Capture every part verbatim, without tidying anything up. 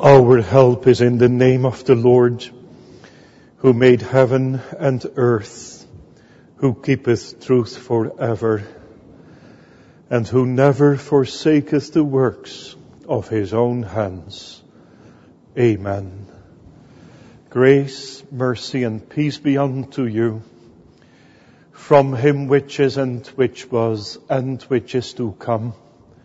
Our help is in the name of the Lord, who made heaven and earth, who keepeth truth forever, and who never forsaketh the works of his own hands. Amen. Grace, mercy, and peace be unto you from him which is, and which was, and which is to come,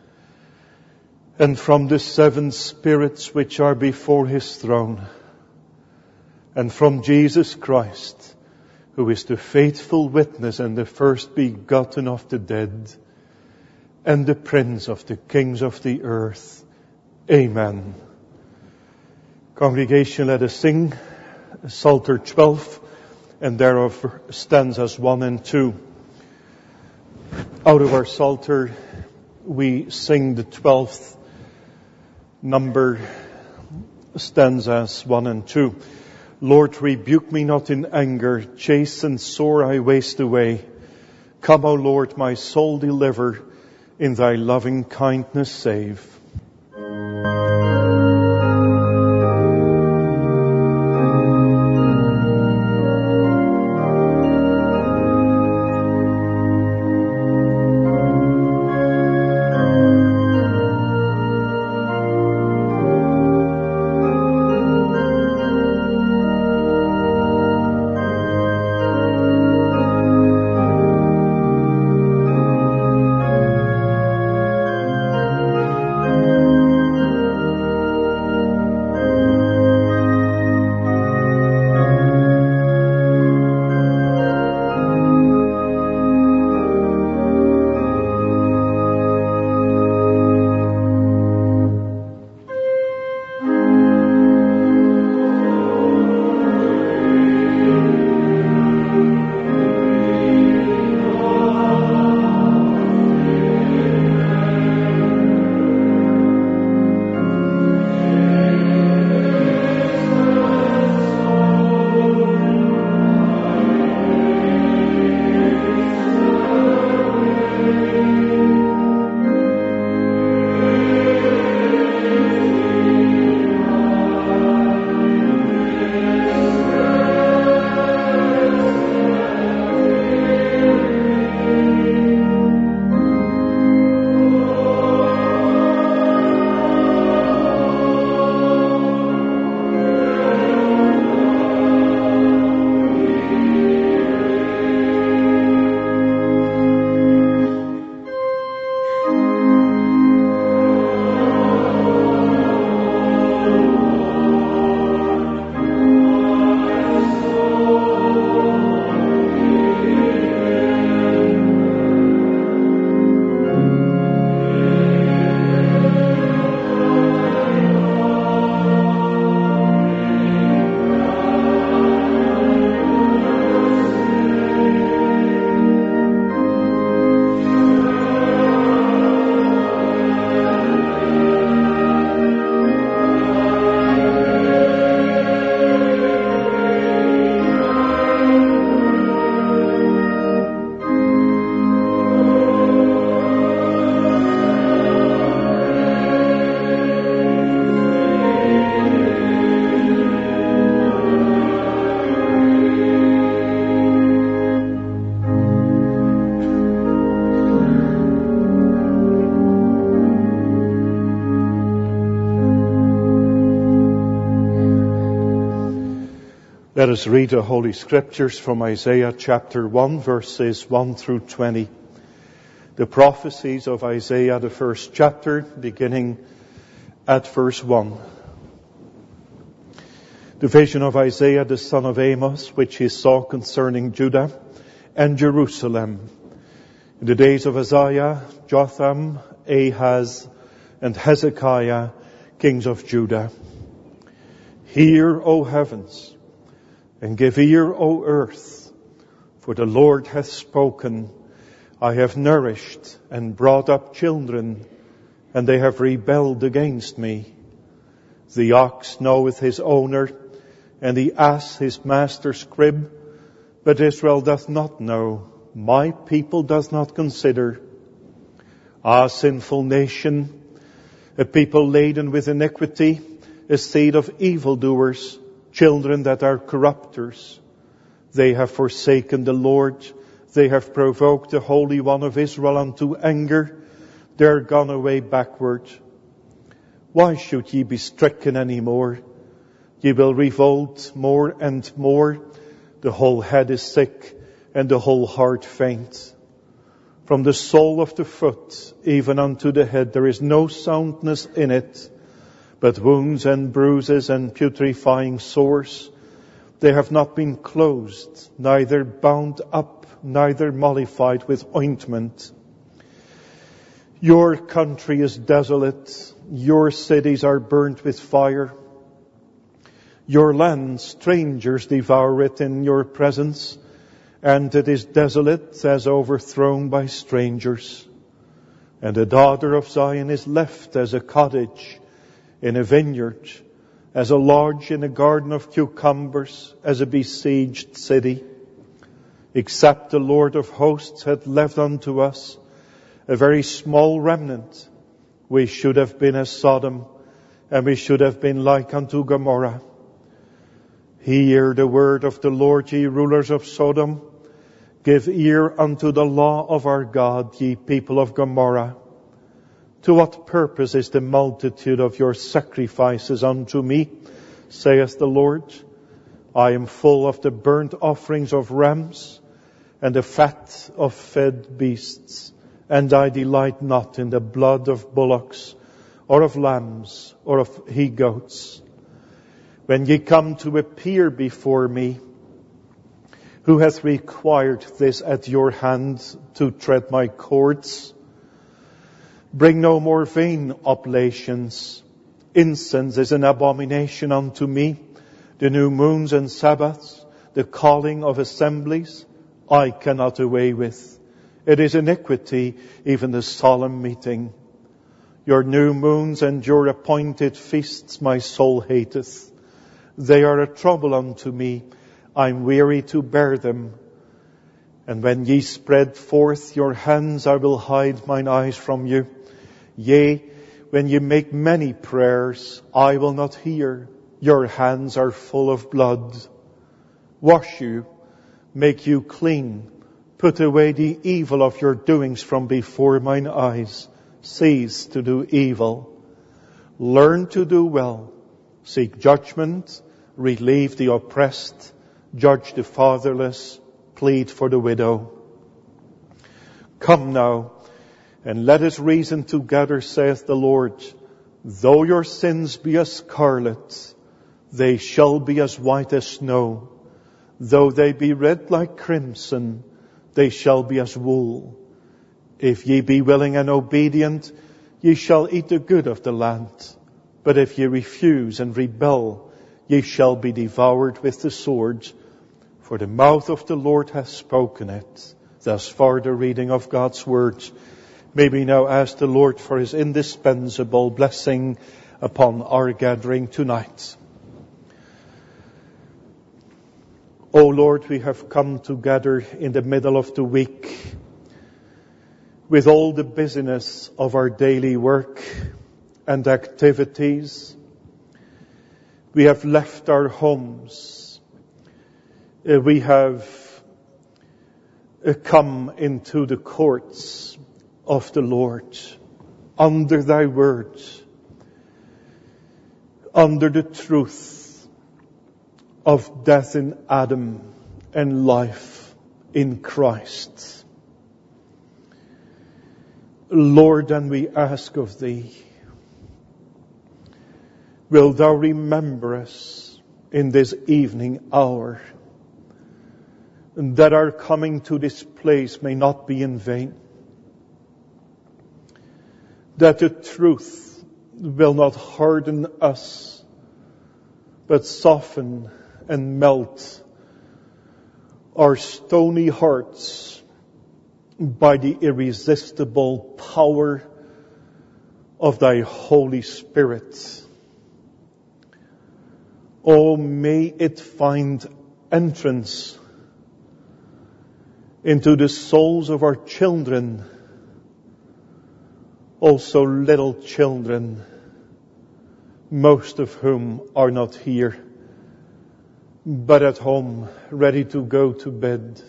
and from the seven spirits which are before his throne, and from Jesus Christ, who is the faithful witness and the first begotten of the dead, and the Prince of the kings of the earth. Amen. Congregation, let us sing Psalter twelve, and thereof stanzas one and two. Out of our Psalter, we sing the twelfth number, stanzas one and two. Lord, rebuke me not in anger, chasten sore I waste away. Come, O Lord, my soul deliver, in thy loving kindness save. Let us read the Holy Scriptures from Isaiah chapter one, verses one through twenty. The prophecies of Isaiah, the first chapter, beginning at verse one. The vision of Isaiah, the son of Amos, which he saw concerning Judah and Jerusalem. In the days of Uzziah, Jotham, Ahaz, and Hezekiah, kings of Judah. Hear, O heavens, and give ear, O earth, for the Lord hath spoken. I have nourished and brought up children, and they have rebelled against me. The ox knoweth his owner, and the ass his master's crib, but Israel doth not know, my people does not consider. Ah, sinful nation, a people laden with iniquity, a seed of evildoers, children that are corrupters. They have forsaken the Lord. They have provoked the Holy One of Israel unto anger. They are gone away backward. Why should ye be stricken any more? Ye will revolt more and more. The whole head is sick, and the whole heart faint. From the sole of the foot even unto the head there is no soundness in it, but wounds and bruises and putrefying sores. They have not been closed, neither bound up, neither mollified with ointment. Your country is desolate. Your cities are burnt with fire. Your land, strangers devour it in your presence, and it is desolate as overthrown by strangers. And the daughter of Zion is left as a cottage in a vineyard, as a lodge in a garden of cucumbers, as a besieged city. Except the Lord of hosts had left unto us a very small remnant, we should have been as Sodom, and we should have been like unto Gomorrah. Hear the word of the Lord, ye rulers of Sodom. Give ear unto the law of our God, ye people of Gomorrah. To what purpose is the multitude of your sacrifices unto me, saith the Lord? I am full of the burnt offerings of rams, and the fat of fed beasts, and I delight not in the blood of bullocks, or of lambs, or of he-goats. When ye come to appear before me, who hath required this at your hand to tread my courts? Bring no more vain oblations. Incense is an abomination unto me. The new moons and Sabbaths, the calling of assemblies, I cannot away with. It is iniquity, even the solemn meeting. Your new moons and your appointed feasts my soul hateth. They are a trouble unto me. I am weary to bear them. And when ye spread forth your hands, I will hide mine eyes from you. Yea, when ye make many prayers, I will not hear. Your hands are full of blood. Wash you, make you clean. Put away the evil of your doings from before mine eyes. Cease to do evil. Learn to do well. Seek judgment. Relieve the oppressed. Judge the fatherless. Plead for the widow. Come now, and let us reason together, saith the Lord. Though your sins be as scarlet, they shall be as white as snow. Though they be red like crimson, they shall be as wool. If ye be willing and obedient, ye shall eat the good of the land. But if ye refuse and rebel, ye shall be devoured with the sword. For the mouth of the Lord hath spoken it. Thus far the reading of God's word. May we now ask the Lord for his indispensable blessing upon our gathering tonight. O Lord, we have come together in the middle of the week with all the busyness of our daily work and activities. We have left our homes. Uh, we have uh, come into the courts of the Lord under thy word, under the truth of death in Adam and life in Christ. Lord, and we ask of thee, will thou remember us in this evening hour, that our coming to this place may not be in vain, that the truth will not harden us, but soften and melt our stony hearts by the irresistible power of thy Holy Spirit. Oh, may it find entrance into the souls of our children, also little children, most of whom are not here, but at home, ready to go to bed.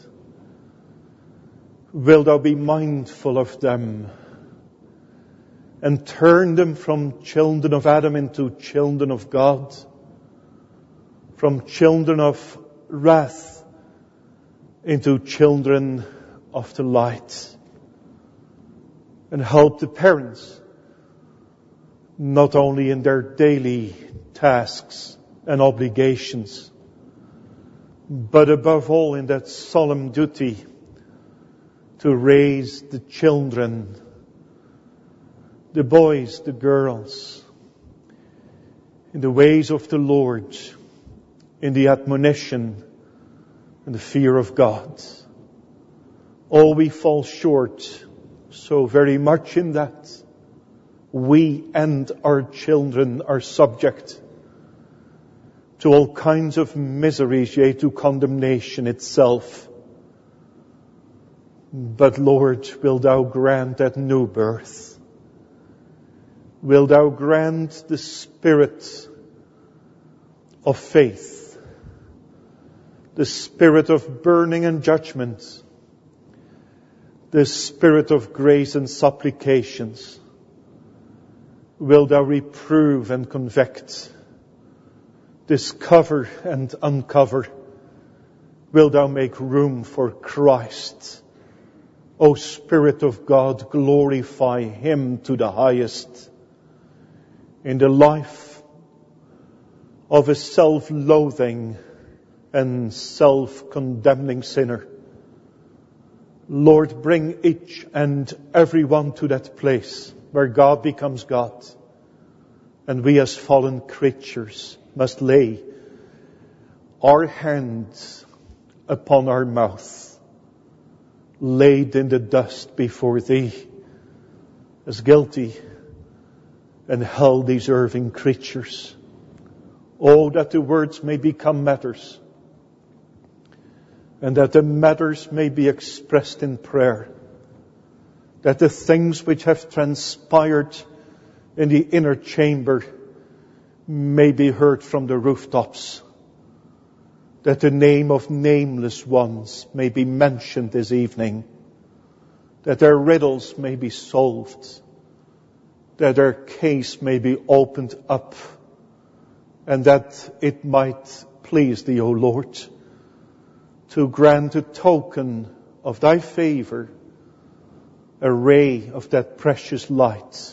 Will thou be mindful of them and turn them from children of Adam into children of God, from children of wrath into children of the light, and help the parents not only in their daily tasks and obligations, but above all in that solemn duty to raise the children, the boys, the girls, in the ways of the Lord, in the admonition and the fear of God. Oh, we fall short so very much in that. We and our children are subject to all kinds of miseries, yea, to condemnation itself. But Lord, will thou grant that new birth? Will thou grant the spirit of faith, the spirit of burning and judgment, the spirit of grace and supplications? Will thou reprove and convict, discover and uncover? Will thou make room for Christ? O Spirit of God, glorify Him to the highest in the life of a self-loathing and self-condemning sinner. Lord, bring each and every one to that place where God becomes God, and we as fallen creatures must lay our hands upon our mouth, laid in the dust before Thee, as guilty and hell-deserving creatures. Oh, that the words may become matters, and that the matters may be expressed in prayer, that the things which have transpired in the inner chamber may be heard from the rooftops, that the name of nameless ones may be mentioned this evening, that their riddles may be solved, that their case may be opened up, and that it might please Thee, O Lord, to grant a token of Thy favor, a ray of that precious light,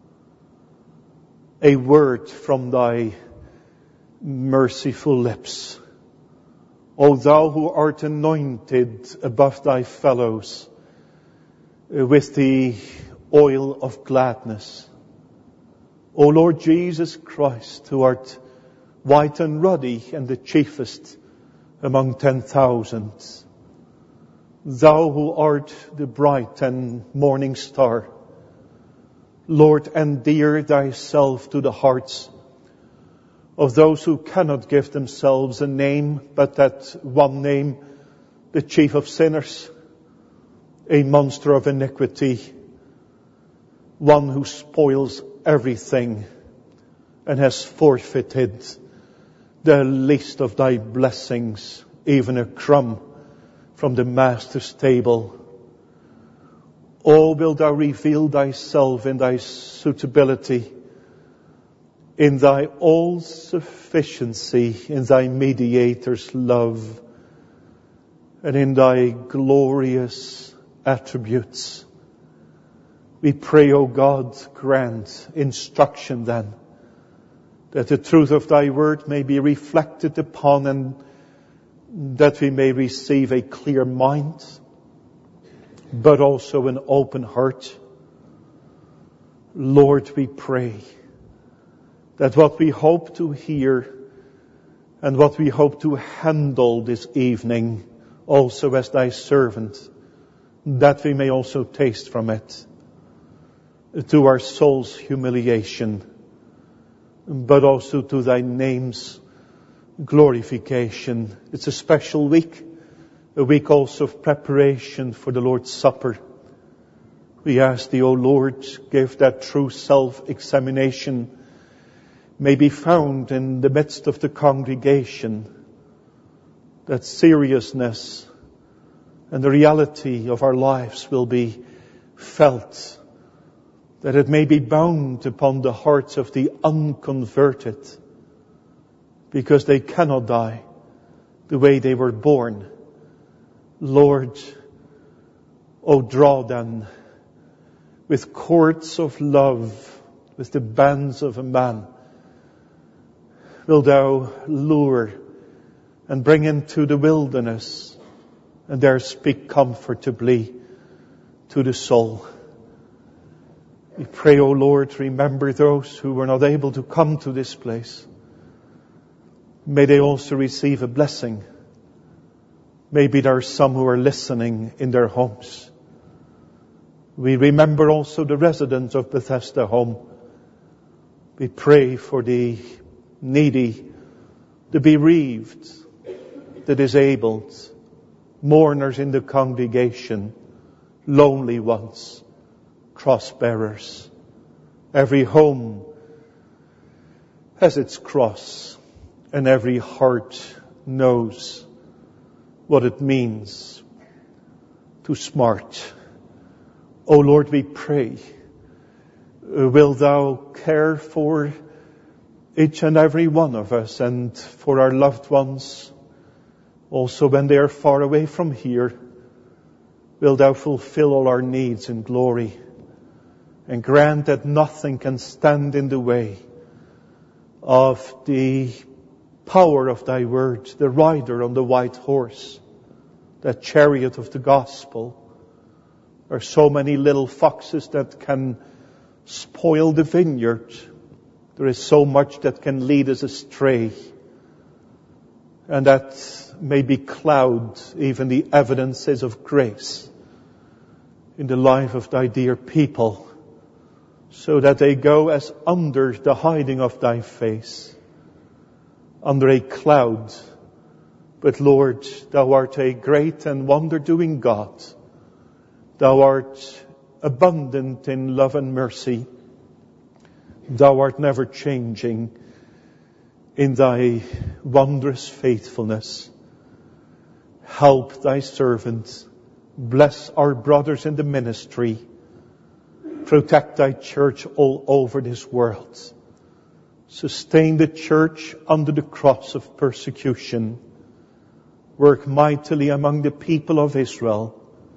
a word from Thy merciful lips. O Thou who art anointed above Thy fellows with the oil of gladness. O Lord Jesus Christ, who art white and ruddy and the chiefest among ten thousands. Thou who art the bright and morning star, Lord, endear Thyself to the hearts of those who cannot give themselves a name, but that one name, the chief of sinners, a monster of iniquity, one who spoils everything and has forfeited the least of Thy blessings, even a crumb from the Master's table. Oh, will Thou reveal Thyself in Thy suitability, in Thy all-sufficiency, in Thy mediator's love, and in Thy glorious attributes. We pray, O God, grant instruction then, that the truth of Thy word may be reflected upon, and that we may receive a clear mind, but also an open heart. Lord, we pray that what we hope to hear and what we hope to handle this evening, also as Thy servant, that we may also taste from it, to our soul's humiliation, but also to Thy name's glorification. It's a special week, a week also of preparation for the Lord's Supper. We ask Thee, O Lord, give that true self-examination may be found in the midst of the congregation, that seriousness and the reality of our lives will be felt, that it may be bound upon the hearts of the unconverted, because they cannot die the way they were born. Lord, O draw them with cords of love, with the bands of a man. Wilt thou lure and bring into the wilderness, and there speak comfortably to the soul. We pray, O Lord, remember those who were not able to come to this place. May they also receive a blessing. Maybe there are some who are listening in their homes. We remember also the residents of Bethesda Home. We pray for the needy, the bereaved, the disabled, mourners in the congregation, lonely ones, cross bearers. Every home has its cross, and every heart knows what it means to smart. O Lord, we pray, will thou care for each and every one of us and for our loved ones, also when they are far away from here. Will thou fulfill all our needs in glory, and grant that nothing can stand in the way of the power of thy word, the rider on the white horse, that chariot of the gospel. There are so many little foxes that can spoil the vineyard. There is so much that can lead us astray, and that maybe cloud even the evidences of grace in the life of thy dear people, so that they go as under the hiding of thy face, under a cloud. But Lord, thou art a great and wonder-doing God. Thou art abundant in love and mercy. Thou art never changing in thy wondrous faithfulness. Help thy servant. Bless our brothers in the ministry. Protect thy church all over this world. Sustain the church under the cross of persecution. Work mightily among the people of Israel.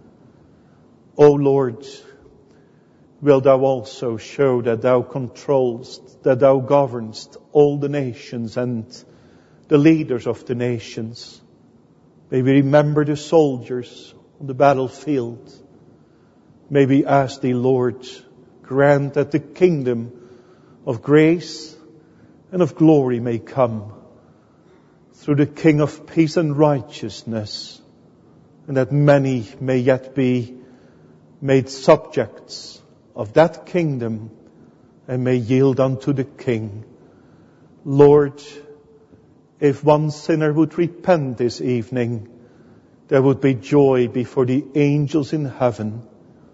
O Lord, wilt thou also show that thou controllest, that thou governest all the nations and the leaders of the nations. May we remember the soldiers on the battlefield. May we ask thee, Lord, grant that the kingdom of grace and of glory may come through the King of peace and righteousness, and that many may yet be made subjects of that kingdom and may yield unto the King. Lord, if one sinner would repent this evening, there would be joy before the angels in heaven.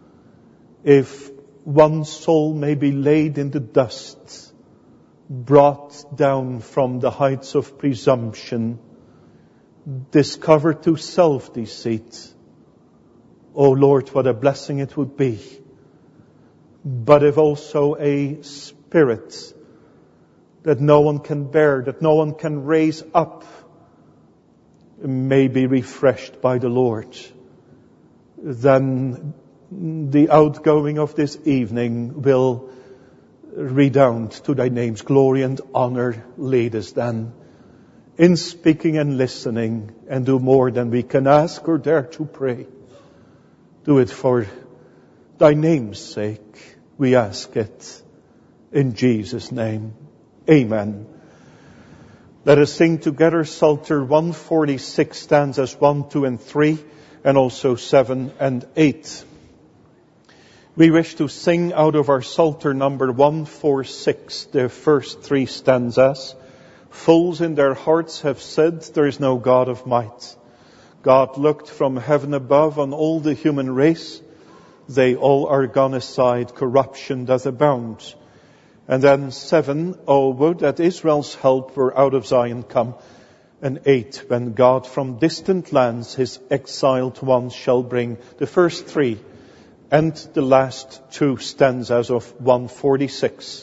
If one soul may be laid in the dust, brought down from the heights of presumption, discovered to self-deceit, O Lord, what a blessing it would be. But if also a spirit that no one can bear, that no one can raise up, may be refreshed by the Lord, then the outgoing of this evening will redound to thy name's glory and honor. Lead us then in speaking and listening, and do more than we can ask or dare to pray. Do it for thy name's sake. We ask it in Jesus' name. Amen. Let us sing together Psalter one forty-six, stanzas one, two, and three, and also seven and eight. We wish to sing out of our Psalter number one forty-six, the first three stanzas. Fools in their hearts have said, there is no God of might. God looked from heaven above on all the human race. They all are gone aside, corruption doth abound. And then seven, oh, would that Israel's help were out of Zion come. And eight, when God from distant lands his exiled ones shall bring. The first three and the last two stanzas of one forty-six.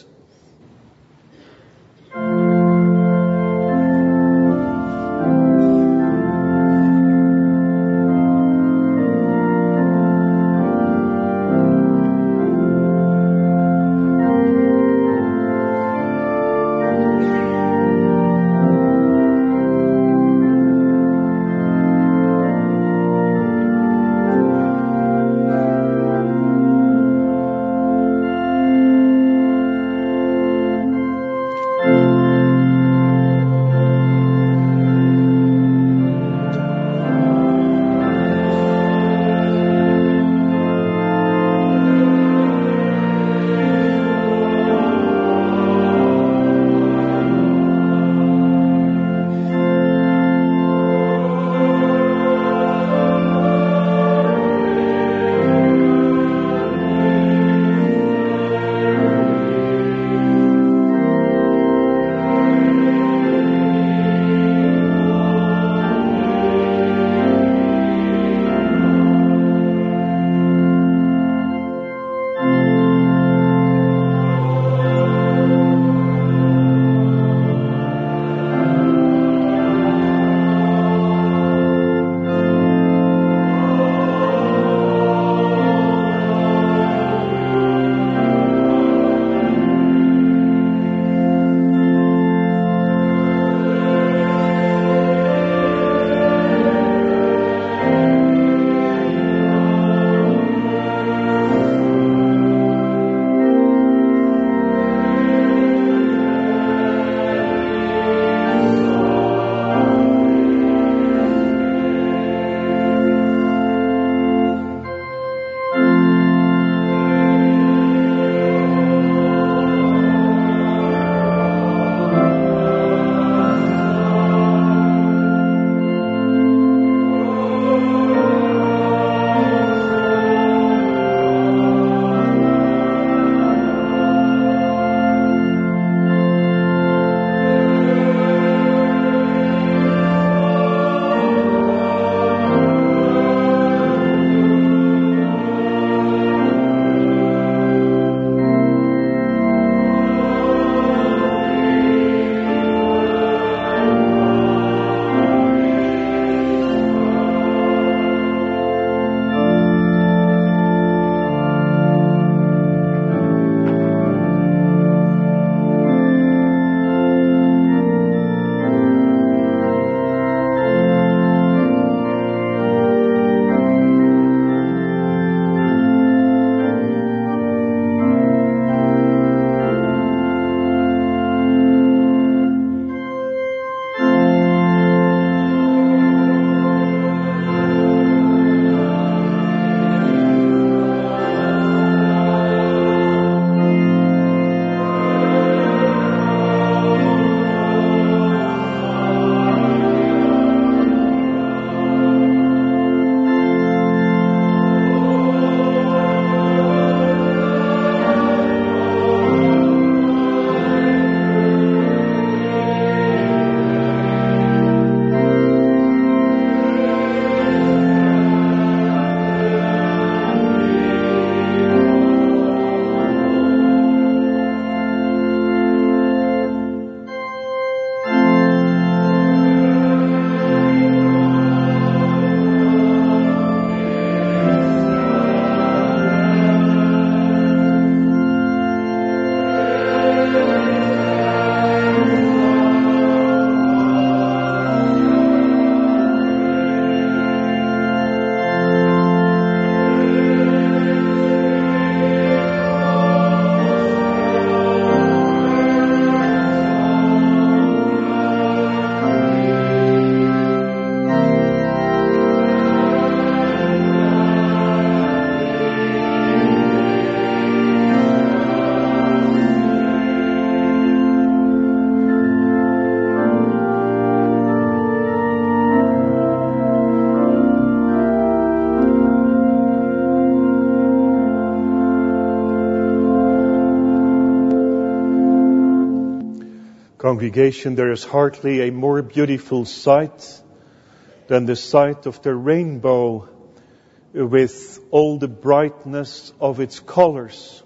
Congregation, there is hardly a more beautiful sight than the sight of the rainbow with all the brightness of its colors.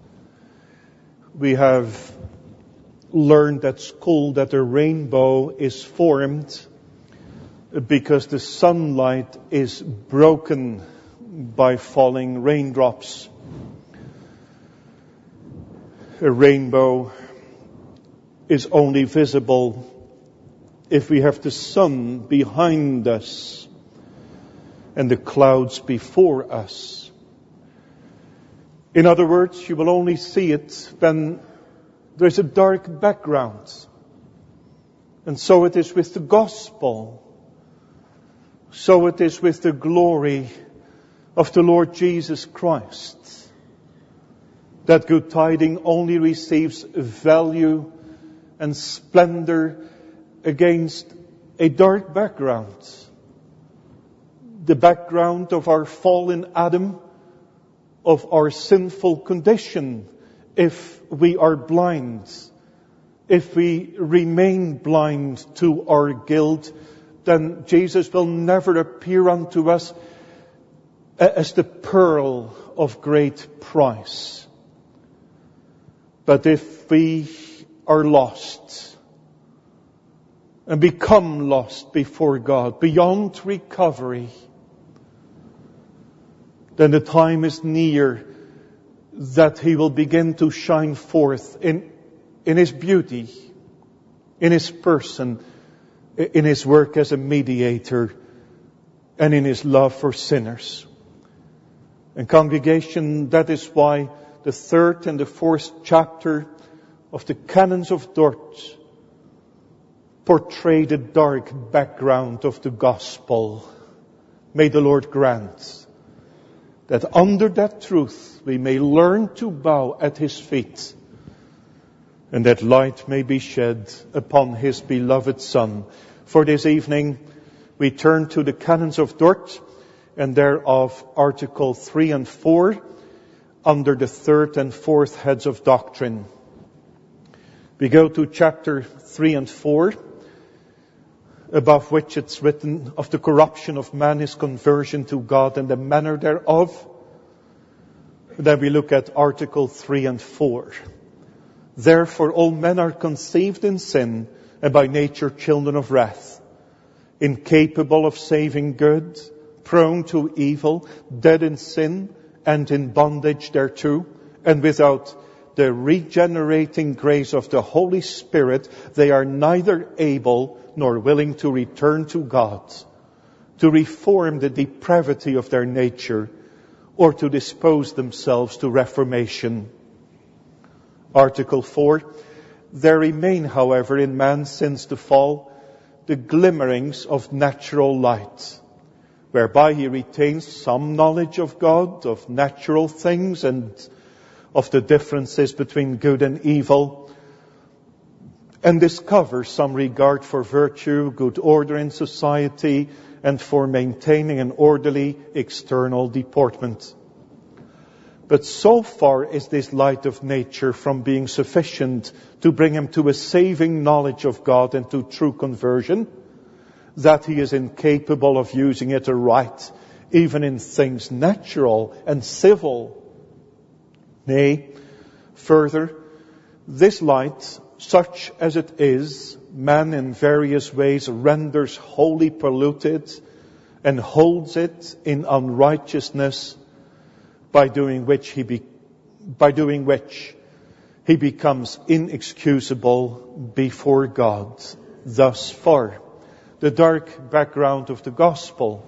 We have learned at school that a rainbow is formed because the sunlight is broken by falling raindrops. A rainbow is only visible if we have the sun behind us and the clouds before us. In other words, you will only see it when there's a dark background. And so it is with the gospel. So it is with the glory of the Lord Jesus Christ. That good tidings only receives value and splendor against a dark background. The background of our fallen Adam, of our sinful condition. If we are blind, if we remain blind to our guilt, then Jesus will never appear unto us as the pearl of great price. But if we are lost and become lost before God, beyond recovery, then the time is near that He will begin to shine forth in, in His beauty, in His person, in His work as a mediator, and in His love for sinners. And congregation, that is why the third and the fourth chapter of the Canons of Dort portray the dark background of the gospel. May the Lord grant that under that truth we may learn to bow at His feet, and that light may be shed upon His beloved Son. For this evening we turn to the Canons of Dort, and thereof Article three and four, under the third and fourth heads of doctrine. We go to chapter three and four, above which it's written of the corruption of man, his conversion to God, and the manner thereof. Then we look at Article three and four. Therefore all men are conceived in sin, and by nature children of wrath, incapable of saving good, prone to evil, dead in sin, and in bondage thereto, and without the regenerating grace of the Holy Spirit, they are neither able nor willing to return to God, to reform the depravity of their nature, or to dispose themselves to reformation. Article four. There remain, however, in man since the fall, the glimmerings of natural light, whereby he retains some knowledge of God, of natural things, and of the differences between good and evil, and discovers some regard for virtue, good order in society, and for maintaining an orderly external deportment. But so far is this light of nature from being sufficient to bring him to a saving knowledge of God and to true conversion, that he is incapable of using it aright, even in things natural and civil. Nay, further, this light, such as it is, man in various ways renders wholly polluted and holds it in unrighteousness, by doing which he be, by doing which he becomes inexcusable before God. Thus far, the dark background of the gospel.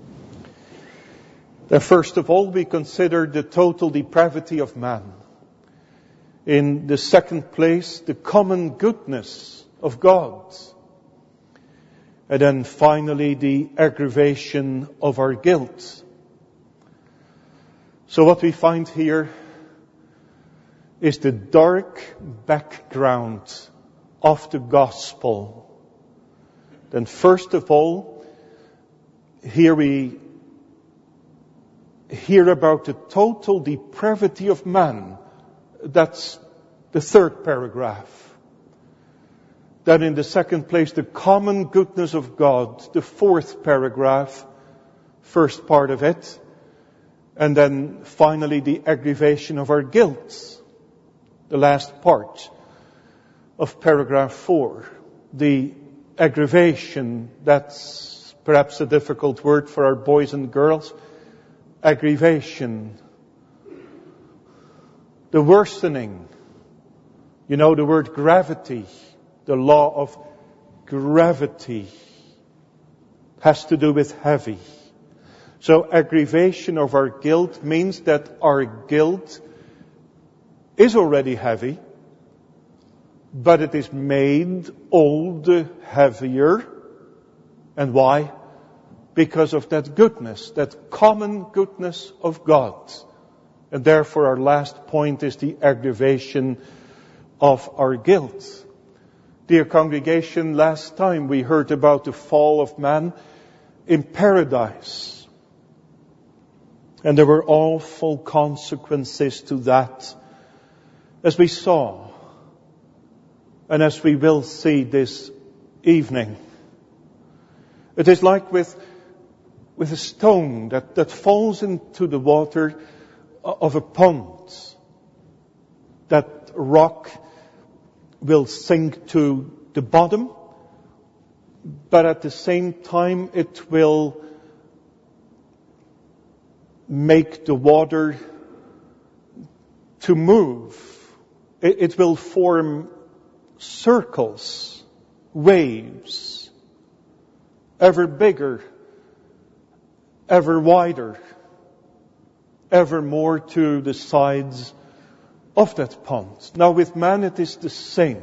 Then first of all, we consider the total depravity of man. In the second place, the common goodness of God. And then finally, the aggravation of our guilt. So what we find here is the dark background of the gospel. Then first of all, here we hear about the total depravity of man. That's the third paragraph. Then in the second place, the common goodness of God, the fourth paragraph, first part of it. And then finally the aggravation of our guilt, the last part of paragraph four. The aggravation, that's perhaps a difficult word for our boys and girls. Aggravation. The worsening. You know the word gravity. The law of gravity has to do with heavy. So aggravation of our guilt means that our guilt is already heavy, but it is made all the heavier. And why? Because of that goodness, that common goodness of God. And therefore our last point is the aggravation of our guilt. Dear congregation, last time we heard about the fall of man in paradise. And there were awful consequences to that, as we saw, and as we will see this evening. It is like with, with a stone that, that falls into the water of a pond. That rock will sink to the bottom, but at the same time it will make the water to move. It, it will form circles, waves, ever bigger, ever wider, ever more to the sides of that pond. Now with man it is the same.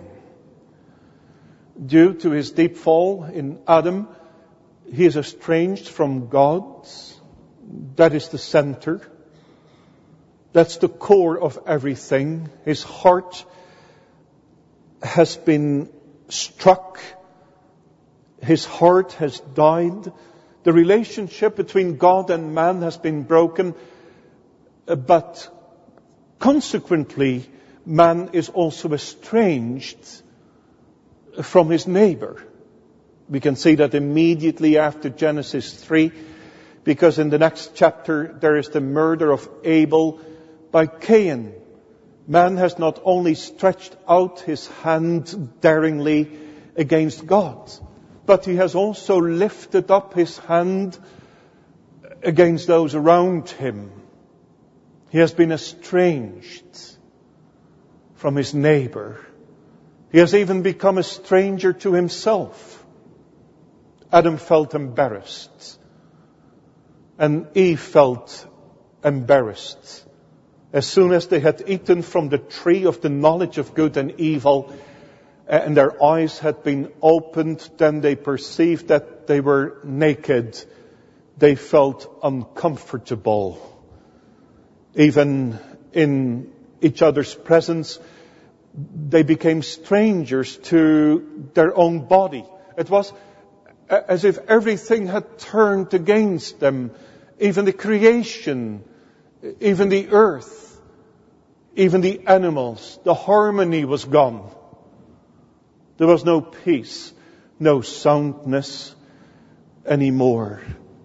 Due to his deep fall in Adam, he is estranged from God. That is the center. That's the core of everything. His heart has been struck. His heart has died. The relationship between God and man has been broken. But consequently, man is also estranged from his neighbor. We can see that immediately after Genesis three, because in the next chapter there is the murder of Abel by Cain. Man has not only stretched out his hand daringly against God, but he has also lifted up his hand against those around him. He has been estranged from his neighbor. He has even become a stranger to himself. Adam felt embarrassed. And Eve felt embarrassed. As soon as they had eaten from the tree of the knowledge of good and evil, and their eyes had been opened, then they perceived that they were naked. They felt uncomfortable. Even in each other's presence, they became strangers to their own body. It was as if everything had turned against them. Even the creation, even the earth, even the animals, the harmony was gone. There was no peace, no soundness anymore.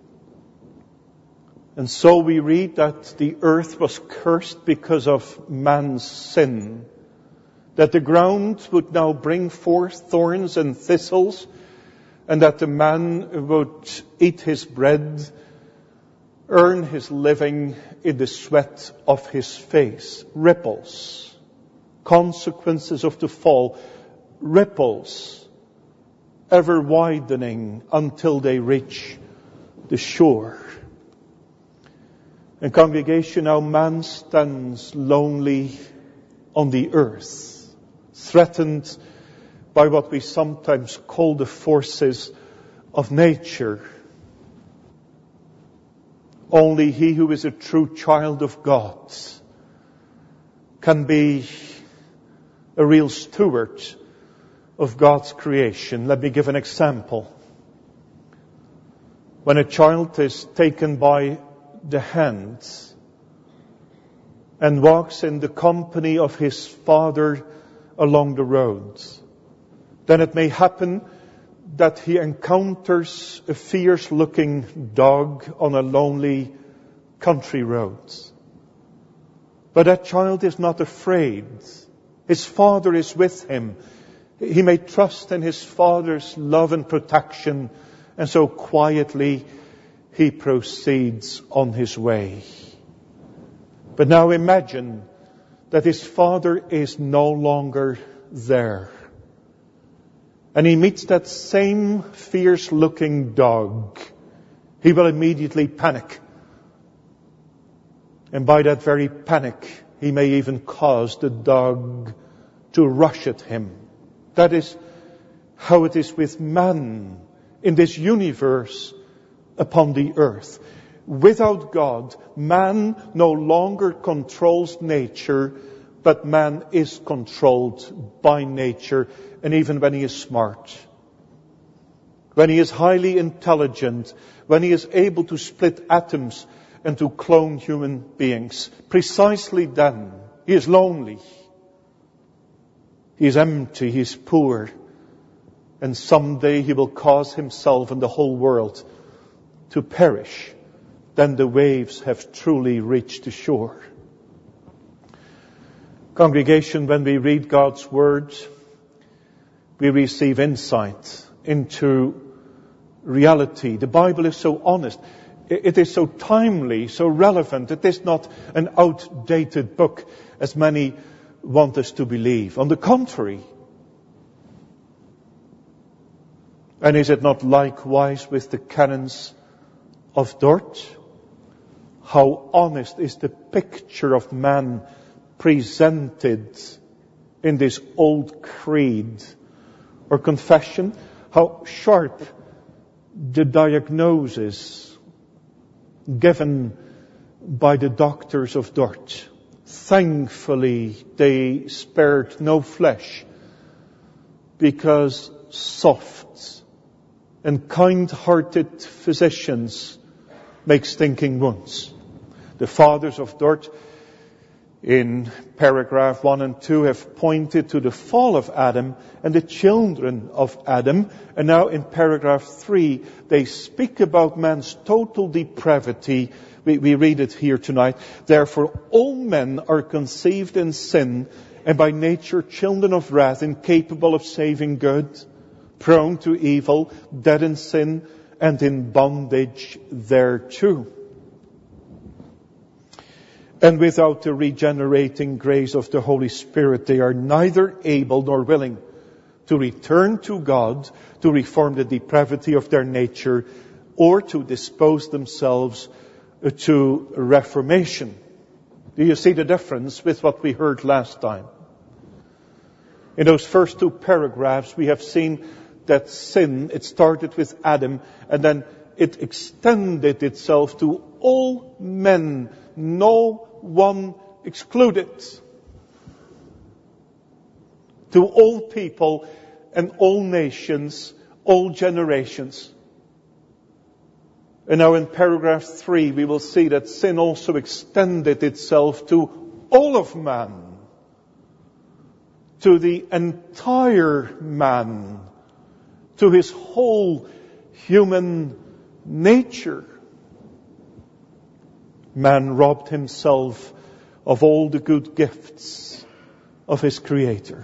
And so we read that the earth was cursed because of man's sin. That the ground would now bring forth thorns and thistles, and that the man would eat his bread, earn his living in the sweat of his face. Ripples. Consequences of the fall. Ripples. Ever widening until they reach the shore. And congregation, now man stands lonely on the earth, threatened by what we sometimes call the forces of nature. Only he who is a true child of God can be a real steward of God's creation. Let me give an example. When a child is taken by the hand and walks in the company of his father along the road, then it may happen that he encounters a fierce-looking dog on a lonely country road. But that child is not afraid. His father is with him. He may trust in his father's love and protection, and so quietly he proceeds on his way. But now imagine that his father is no longer there. And he meets that same fierce-looking dog. He will immediately panic. And by that very panic, he may even cause the dog to rush at him. That is how it is with man in this universe upon the earth. Without God, man no longer controls nature, but man is controlled by nature, and even when he is smart, when he is highly intelligent, when he is able to split atoms and to clone human beings, precisely then he is lonely. He is empty, he is poor, and someday he will cause himself and the whole world to perish. Then the waves have truly reached the shore. Congregation, when we read God's Word, we receive insight into reality. The Bible is so honest. It is so timely, so relevant. It is not an outdated book, as many want us to believe. On the contrary. And is it not likewise with the canons of Dort? How honest is the picture of man presented in this old creed or confession? How sharp the diagnosis given by the doctors of Dort. Thankfully, they spared no flesh, because soft and kind-hearted physicians make stinking wounds. The fathers of Dort in paragraph one and two have pointed to the fall of Adam and the children of Adam. And now in paragraph three, they speak about man's total depravity. We, we read it here tonight. Therefore, all men are conceived in sin, and by nature children of wrath, incapable of saving good, prone to evil, dead in sin, and in bondage thereto. And without the regenerating grace of the Holy Spirit, they are neither able nor willing to return to God, to reform the depravity of their nature, or to dispose themselves to reformation. Do you see the difference with what we heard last time? In those first two paragraphs, we have seen that sin, it started with Adam, and then it extended itself to all men, no one excluded. To all people and all nations, all generations. And now in paragraph three, we will see that sin also extended itself to all of man. To the entire man. To his whole human nature. Man robbed himself of all the good gifts of his Creator.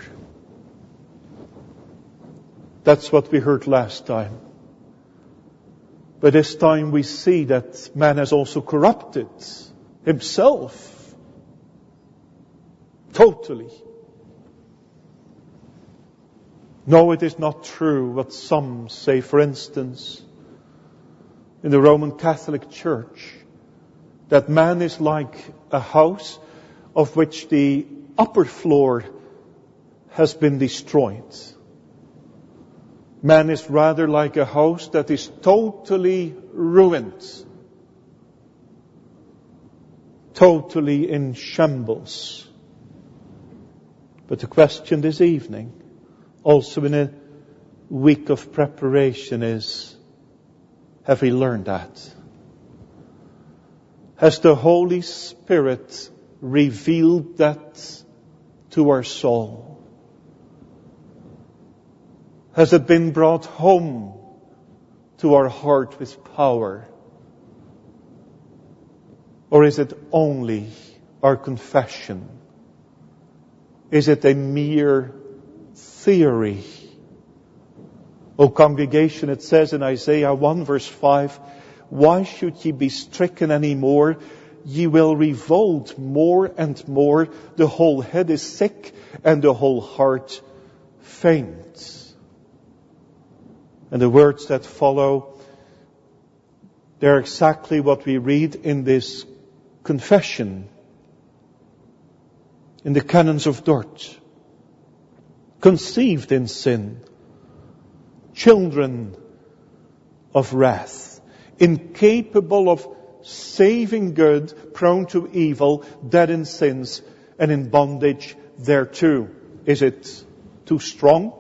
That's what we heard last time. But this time we see that man has also corrupted himself. Totally. No, it is not true what some say. For instance, in the Roman Catholic Church, that man is like a house of which the upper floor has been destroyed. Man is rather like a house that is totally ruined. Totally in shambles. But the question this evening, also in a week of preparation, is, have we learned that? Has the Holy Spirit revealed that to our soul? Has it been brought home to our heart with power? Or is it only our confession? Is it a mere theory? O congregation, it says in Isaiah one verse five, why should ye be stricken any more? Ye will revolt more and more. The whole head is sick and the whole heart faints. And the words that follow, they're exactly what we read in this confession, in the canons of Dort. Conceived in sin, children of wrath, incapable of saving good, prone to evil, dead in sins, and in bondage thereto. Is it too strong?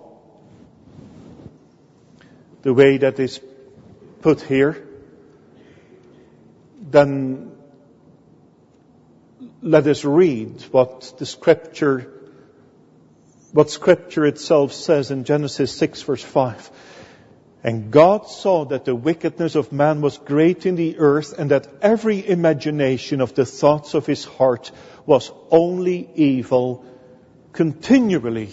The way that is put here, then let us read what the scripture, what scripture itself says in Genesis six verse five. And God saw that the wickedness of man was great in the earth, and that every imagination of the thoughts of his heart was only evil continually.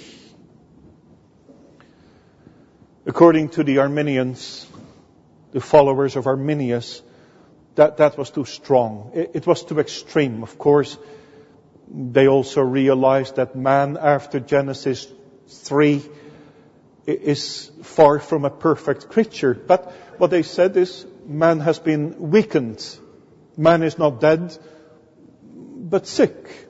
According to the Arminians, the followers of Arminius, that, that was too strong. It, it was too extreme. Of course, they also realized that man after Genesis three is far from a perfect creature. But what they said is, man has been weakened. Man is not dead, but sick.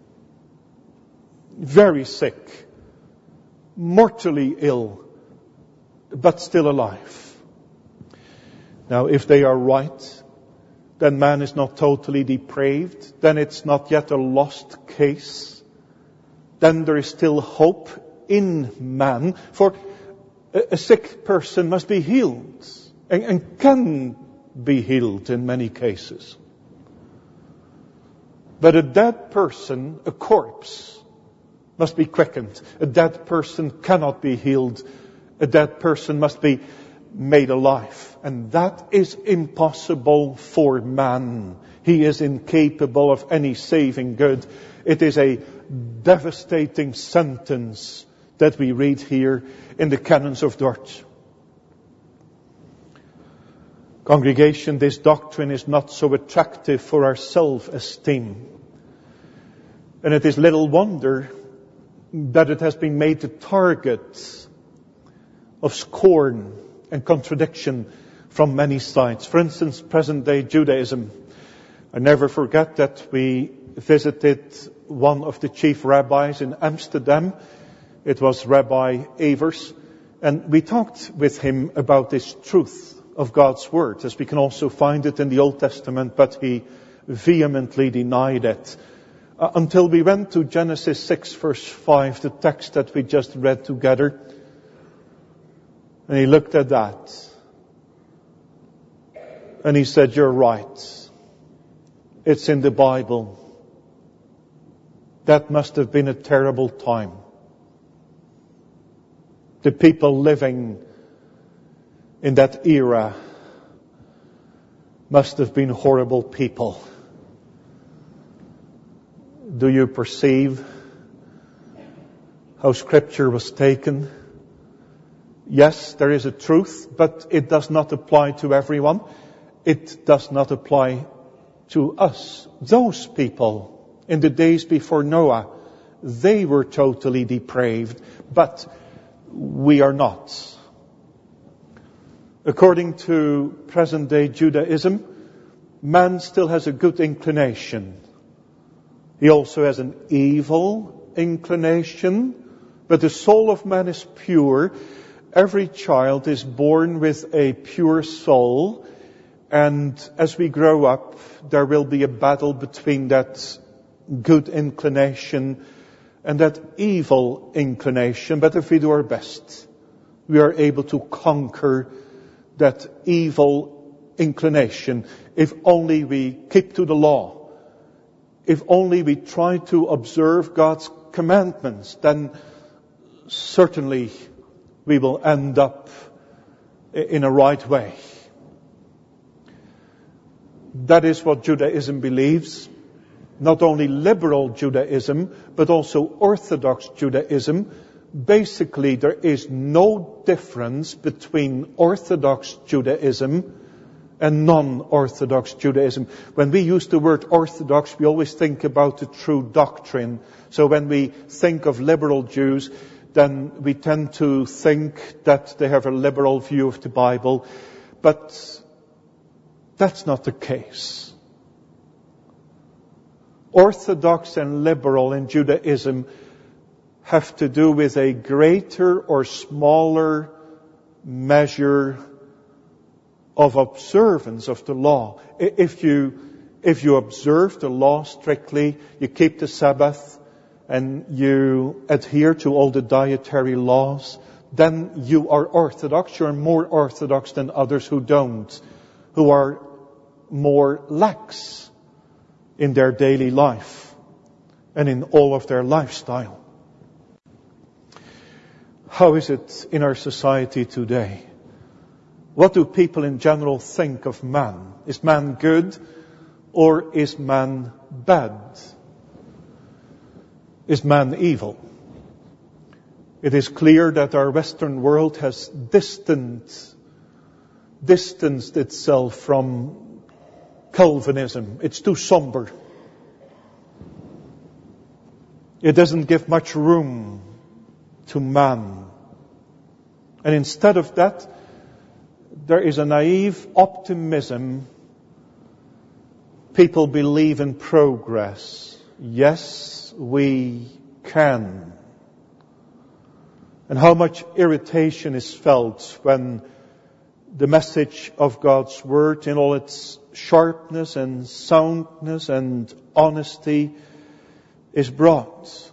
Very sick. Mortally ill, but still alive. Now, if they are right, then man is not totally depraved. Then it's not yet a lost case. Then there is still hope in man. For a sick person must be healed, and, and can be healed in many cases. But a dead person, a corpse, must be quickened. A dead person cannot be healed. A dead person must be made alive. And that is impossible for man. He is incapable of any saving good. It is a devastating sentence that we read here in the canons of Dort. Congregation, this doctrine is not so attractive for our self-esteem. And it is little wonder that it has been made the target of scorn and contradiction from many sides. For instance, present-day Judaism. I never forget that we visited one of the chief rabbis in Amsterdam. It was Rabbi Evers. And we talked with him about this truth of God's Word, as we can also find it in the Old Testament, but he vehemently denied it. Uh, until we went to Genesis six verse five, the text that we just read together. And he looked at that. And he said, "You're right. It's in the Bible." That must have been a terrible time. The people living in that era must have been horrible people. Do you perceive how Scripture was taken? Yes, there is a truth, but it does not apply to everyone. It does not apply to us. Those people in the days before Noah, they were totally depraved, but we are not. According to present-day Judaism, man still has a good inclination. He also has an evil inclination, but the soul of man is pure. Every child is born with a pure soul, and as we grow up, there will be a battle between that good inclination and that evil inclination. But if we do our best, we are able to conquer that evil inclination, if only we keep to the law. If only we try to observe God's commandments, then certainly we will end up in a right way. That is what Judaism believes. Not only liberal Judaism, but also Orthodox Judaism. Basically, there is no difference between Orthodox Judaism and non-Orthodox Judaism. When we use the word Orthodox, we always think about the true doctrine. So when we think of liberal Jews, then we tend to think that they have a liberal view of the Bible. But that's not the case. Orthodox and liberal in Judaism have to do with a greater or smaller measure of observance of the law. If you, if you observe the law strictly, you keep the Sabbath, and you adhere to all the dietary laws, then you are Orthodox. You're more Orthodox than others who don't, who are more lax in their daily life and in all of their lifestyle. How is it in our society today? What do people in general think of man? Is man good or is man bad? Is man evil? It is clear that our Western world has distanced, distanced itself from Calvinism. It's too somber. It doesn't give much room to man. And instead of that, there is a naive optimism. People believe in progress. Yes, we can. And how much irritation is felt when the message of God's Word in all its sharpness and soundness and honesty is brought.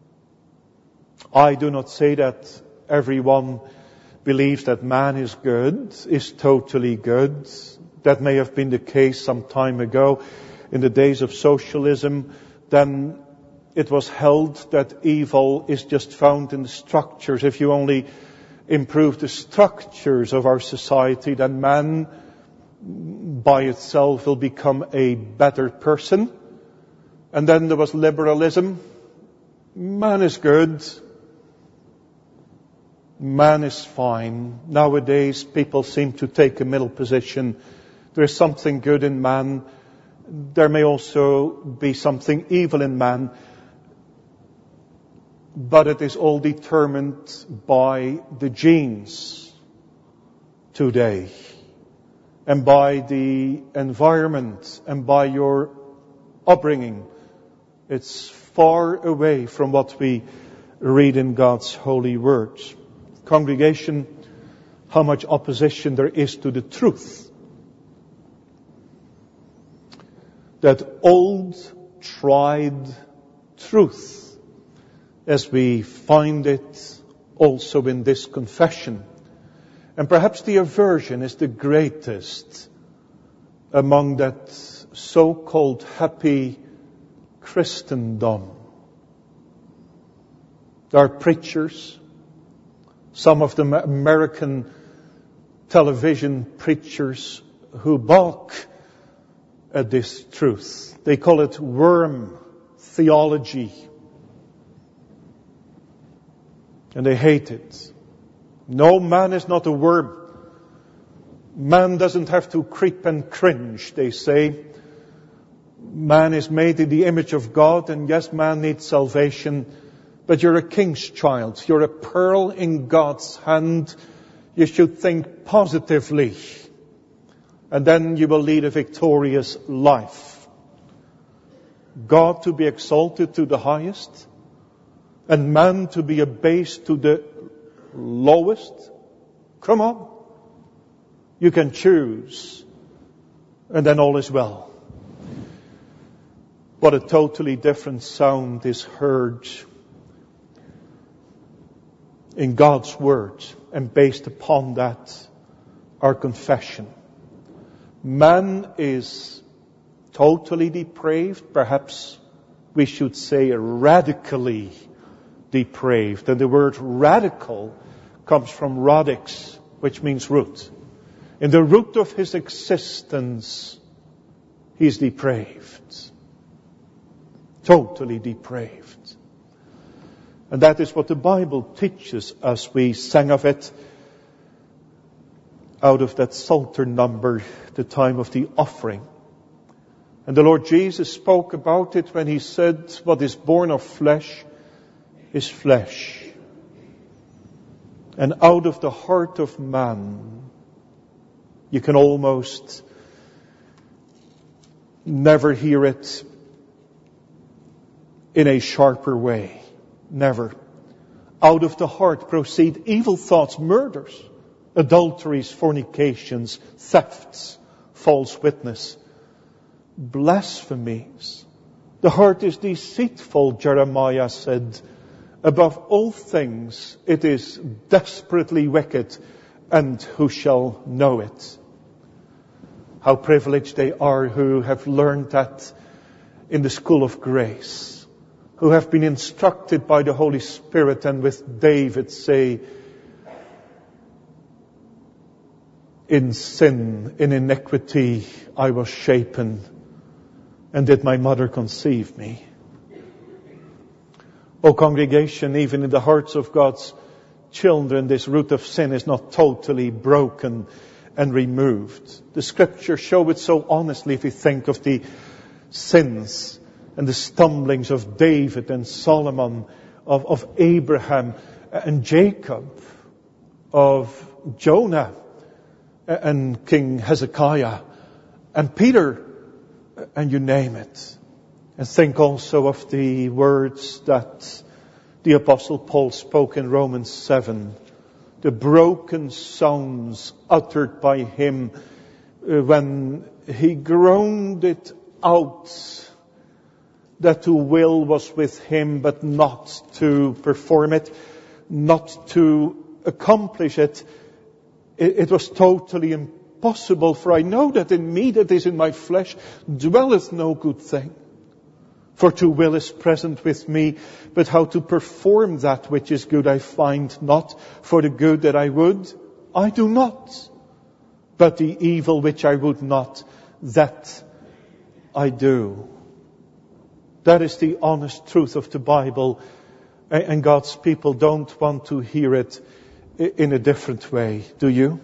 I do not say that everyone believes that man is good, is totally good. That may have been the case some time ago in the days of socialism. Then it was held that evil is just found in the structures. If you only improve the structures of our society, then man by itself will become a better person. And then there was liberalism. Man is good. Man is fine. Nowadays, people seem to take a middle position. There is something good in man. There may also be something evil in man. But it is all determined by the genes today, and by the environment, and by your upbringing. It's far away from what we read in God's holy words. Congregation, how much opposition there is to the truth. That old, tried truth, as we find it also in this confession. And perhaps the aversion is the greatest among that so-called happy Christendom. There are preachers, some of them American television preachers, who balk at this truth. They call it worm theology. And they hate it. No, man is not a worm. Man doesn't have to creep and cringe, they say. Man is made in the image of God, and yes, man needs salvation. But you're a king's child. You're a pearl in God's hand. You should think positively. And then you will lead a victorious life. God to be exalted to the highest, and man to be abased to the lowest. Come on. You can choose. And then all is well. What a totally different sound is heard in God's Word, and based upon that, our confession. Man is totally depraved, perhaps we should say radically depraved. And the word radical comes from radix, which means root. In the root of his existence, he is depraved. Totally depraved. And that is what the Bible teaches us. We sang of it out of that Psalter number, the time of the offering. And the Lord Jesus spoke about it when he said, what is born of flesh is flesh. And out of the heart of man, you can almost never hear it in a sharper way. Never. Out of the heart proceed evil thoughts, murders, adulteries, fornications, thefts, false witness, blasphemies. The heart is deceitful, Jeremiah said. Above all things, it is desperately wicked, and who shall know it? How privileged they are who have learned that in the school of grace, who have been instructed by the Holy Spirit, and with David say, in sin, in iniquity, I was shapen, and did my mother conceive me? O congregation, even in the hearts of God's children, this root of sin is not totally broken and removed. The scriptures show it so honestly if we think of the sins and the stumblings of David and Solomon, of, of Abraham and Jacob, of Jonah and King Hezekiah and Peter, and you name it. And think also of the words that the Apostle Paul spoke in Romans seven. The broken sounds uttered by him when he groaned it out that to will was with him, but not to perform it, not to accomplish it. It, it was totally impossible, for I know that in me that is in my flesh dwelleth no good thing. For to will is present with me, but how to perform that which is good I find not. For the good that I would, I do not. But the evil which I would not, that I do. That is the honest truth of the Bible. And God's people don't want to hear it in a different way. Do you?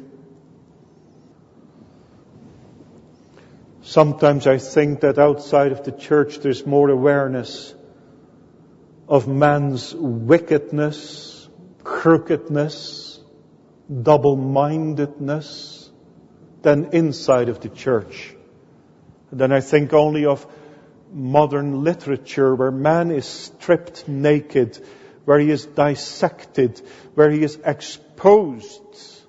Sometimes I think that outside of the church there's more awareness of man's wickedness, crookedness, double-mindedness than inside of the church. And then I think only of modern literature where man is stripped naked, where he is dissected, where he is exposed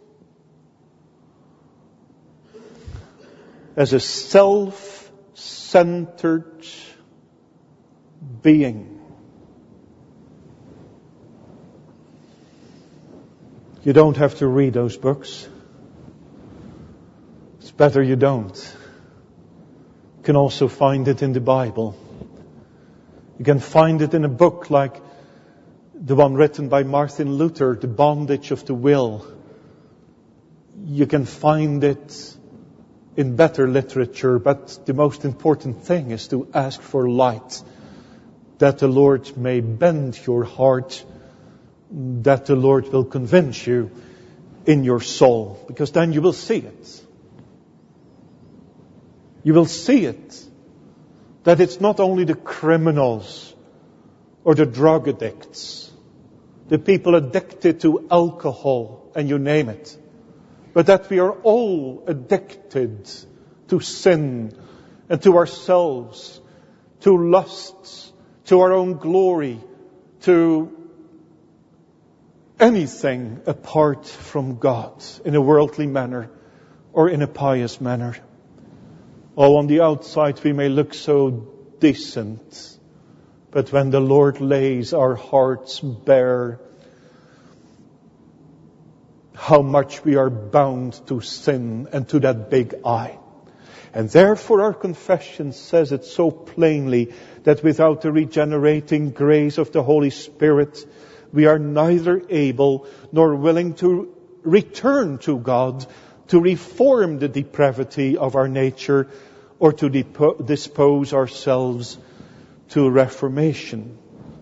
as a self-centered being. You don't have to read those books. It's better you don't. You can also find it in the Bible. You can find it in a book like the one written by Martin Luther, The Bondage of the Will. You can find it in better literature, but the most important thing is to ask for light, that the Lord may bend your heart, that the Lord will convince you in your soul, because then you will see it. You will see it, that it's not only the criminals or the drug addicts, the people addicted to alcohol, and you name it, but that we are all addicted to sin and to ourselves, to lusts, to our own glory, to anything apart from God in a worldly manner or in a pious manner. Oh, on the outside we may look so decent, but when the Lord lays our hearts bare, how much we are bound to sin and to that big I. And therefore our confession says it so plainly that without the regenerating grace of the Holy Spirit, we are neither able nor willing to return to God, to reform the depravity of our nature, or to depo- dispose ourselves to reformation.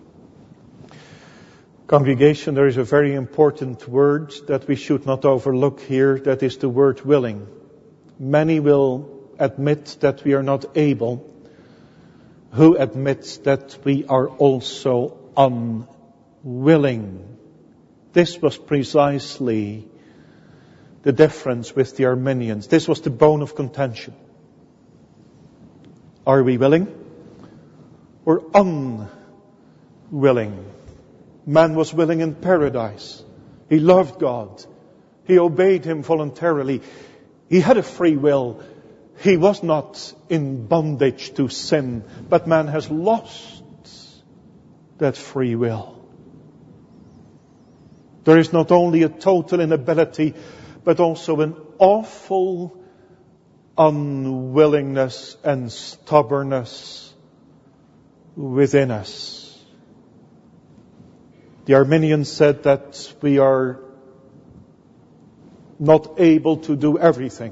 Congregation, there is a very important word that we should not overlook here. That is the word willing. Many will admit that we are not able. Who admits that we are also unwilling? This was precisely the difference with the Arminians. This was the bone of contention. Are we willing or unwilling? Man was willing in paradise. He loved God. He obeyed Him voluntarily. He had a free will. He was not in bondage to sin. But man has lost that free will. There is not only a total inability, but also an awful unwillingness and stubbornness within us. The Arminians said that we are not able to do everything.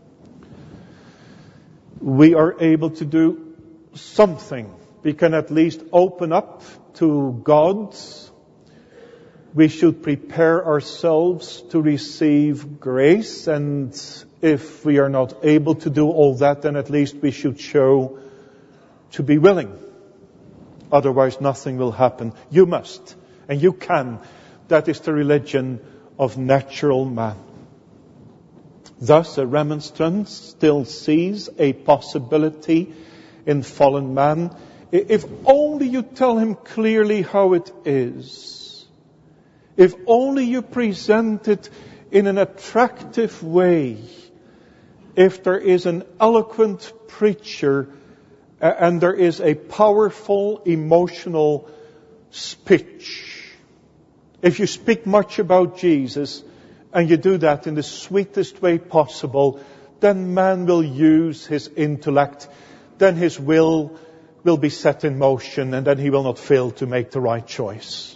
We are able to do something. We can at least open up to God. We should prepare ourselves to receive grace, and if we are not able to do all that, then at least we should show to be willing. Otherwise nothing will happen. You must, and you can. That is the religion of natural man. Thus, a remonstrance still sees a possibility in fallen man. If only you tell him clearly how it is. If only you present it in an attractive way. If there is an eloquent preacher and there is a powerful emotional speech. If you speak much about Jesus and you do that in the sweetest way possible, then man will use his intellect. Then his will will be set in motion, and then he will not fail to make the right choice.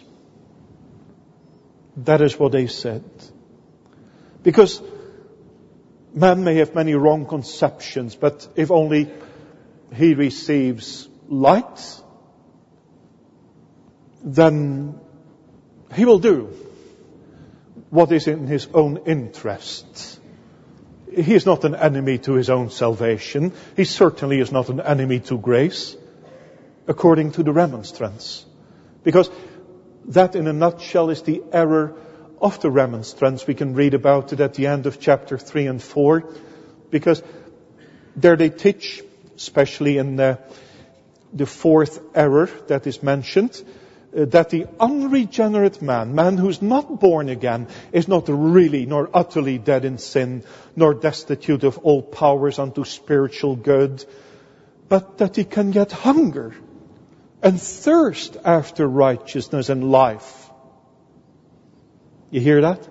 That is what they said. Because man may have many wrong conceptions, but if only he receives light, then he will do what is in his own interest. He is not an enemy to his own salvation. He certainly is not an enemy to grace, according to the remonstrance. Because that, in a nutshell, is the error of the remonstrance. We can read about it at the end of chapter three and four. Because there they teach, especially in the, the fourth error that is mentioned, uh, that the unregenerate man, man who's not born again, is not really nor utterly dead in sin, nor destitute of all powers unto spiritual good, but that he can yet hunger and thirst after righteousness and life. You hear that?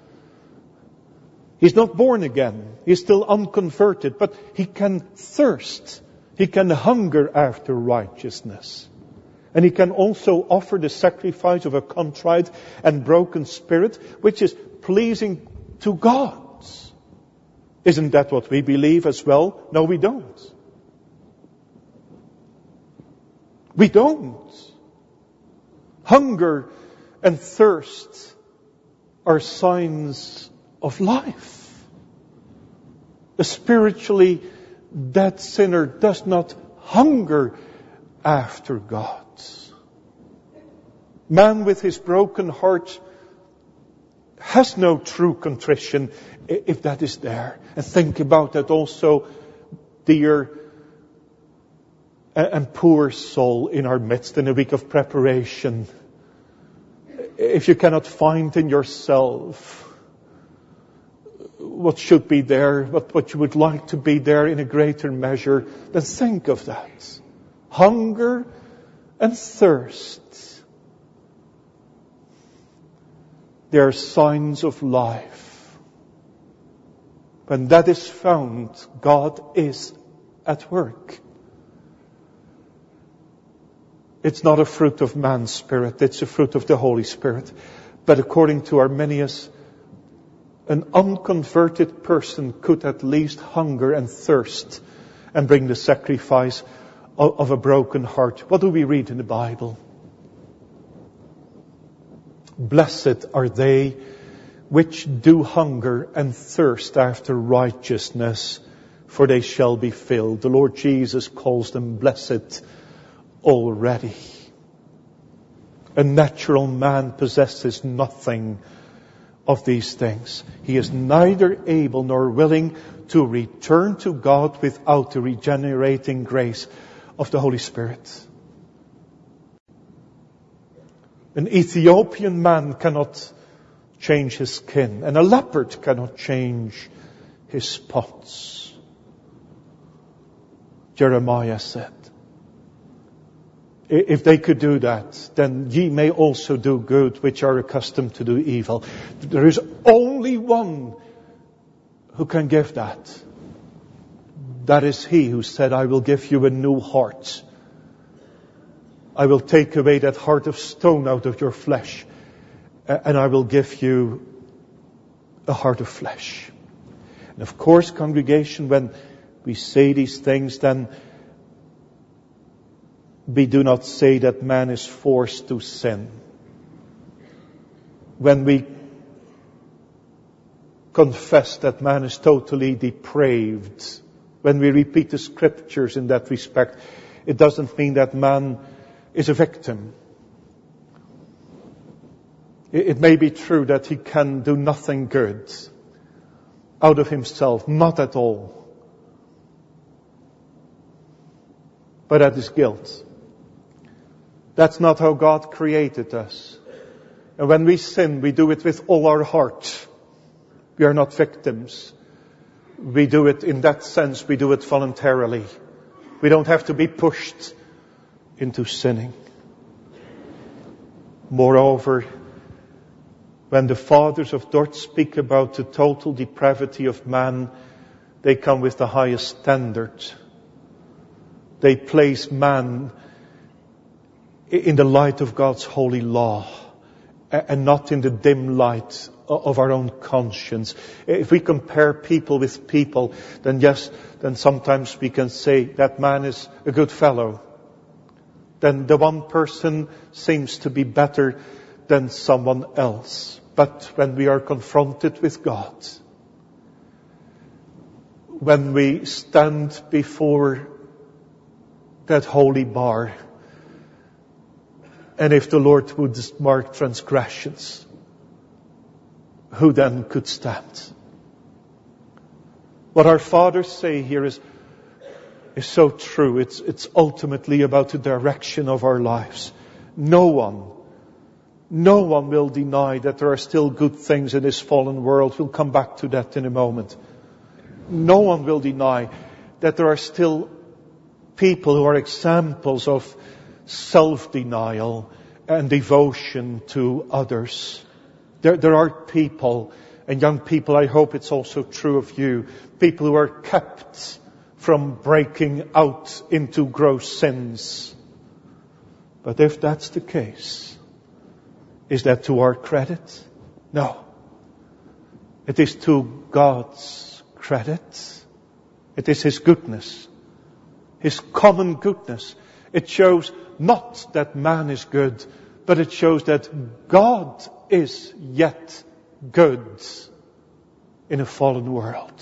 He's not born again. He's still unconverted, but he can thirst. He can hunger after righteousness. And he can also offer the sacrifice of a contrite and broken spirit, which is pleasing to God. Isn't that what we believe as well? No, we don't. We don't. Hunger and thirst are signs of life. A spiritually dead sinner does not hunger after God. Man with his broken heart has no true contrition, if that is there. And think about that also, dear and poor soul in our midst in a week of preparation. If you cannot find in yourself what should be there, what, what you would like to be there in a greater measure, then think of that. Hunger and thirst. They are signs of life. When that is found, God is at work. It's not a fruit of man's spirit, it's a fruit of the Holy Spirit. But according to Arminius, an unconverted person could at least hunger and thirst and bring the sacrifice of, of a broken heart. What do we read in the Bible? Blessed are they which do hunger and thirst after righteousness, for they shall be filled. The Lord Jesus calls them blessed already. A natural man possesses nothing of these things. He is neither able nor willing to return to God without the regenerating grace of the Holy Spirit. An Ethiopian man cannot change his skin, and a leopard cannot change his spots. Jeremiah said, if they could do that, then ye may also do good which are accustomed to do evil. There is only one who can give that. That is He who said, I will give you a new heart. I will take away that heart of stone out of your flesh, and I will give you a heart of flesh. And of course, congregation, when we say these things, then we do not say that man is forced to sin. When we confess that man is totally depraved, when we repeat the scriptures in that respect, it doesn't mean that man is a victim. It may be true that he can do nothing good out of himself, not at all. But that is guilt. That's not how God created us. And when we sin, we do it with all our heart. We are not victims. We do it in that sense, we do it voluntarily. We don't have to be pushed into sinning. Moreover, when the fathers of Dort speak about the total depravity of man, they come with the highest standard. They place man in the light of God's holy law and not in the dim light of our own conscience. If we compare people with people, then yes, then sometimes we can say that man is a good fellow. Then the one person seems to be better than someone else. But when we are confronted with God, when we stand before that holy bar, and if the Lord would mark transgressions, who then could stand? What our fathers say here is, is so true. It's, it's ultimately about the direction of our lives. No one, no one will deny that there are still good things in this fallen world. We'll come back to that in a moment. No one will deny that there are still people who are examples of self-denial and devotion to others. There, there are people, and young people, I hope it's also true of you, people who are kept from breaking out into gross sins. But if that's the case, is that to our credit? No. It is to God's credit. It is His goodness. His common goodness. It shows not that man is good, but it shows that God is yet good in a fallen world.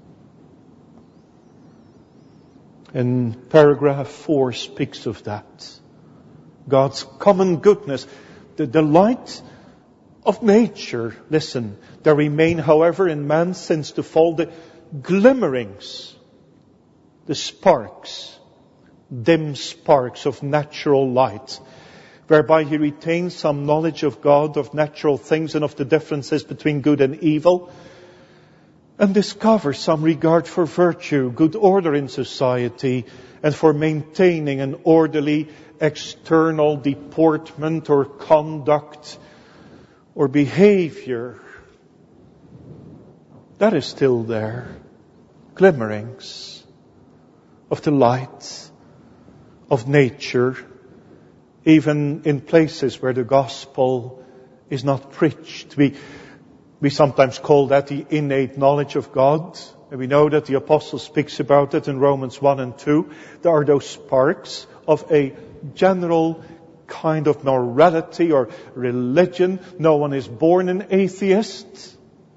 And paragraph four speaks of that. God's common goodness. The delight of nature. Listen, there remain, however, in man since the fall, the glimmerings, the sparks, dim sparks of natural light, whereby he retains some knowledge of God, of natural things, and of the differences between good and evil, and discovers some regard for virtue, good order in society, and for maintaining an orderly external deportment or conduct or behavior. That is still there. Glimmerings of the light of nature even in places where the gospel is not preached. We, we sometimes call that the innate knowledge of God. And we know that the apostle speaks about it in Romans one and two. There are those sparks of a general kind of morality or religion. No one is born an atheist.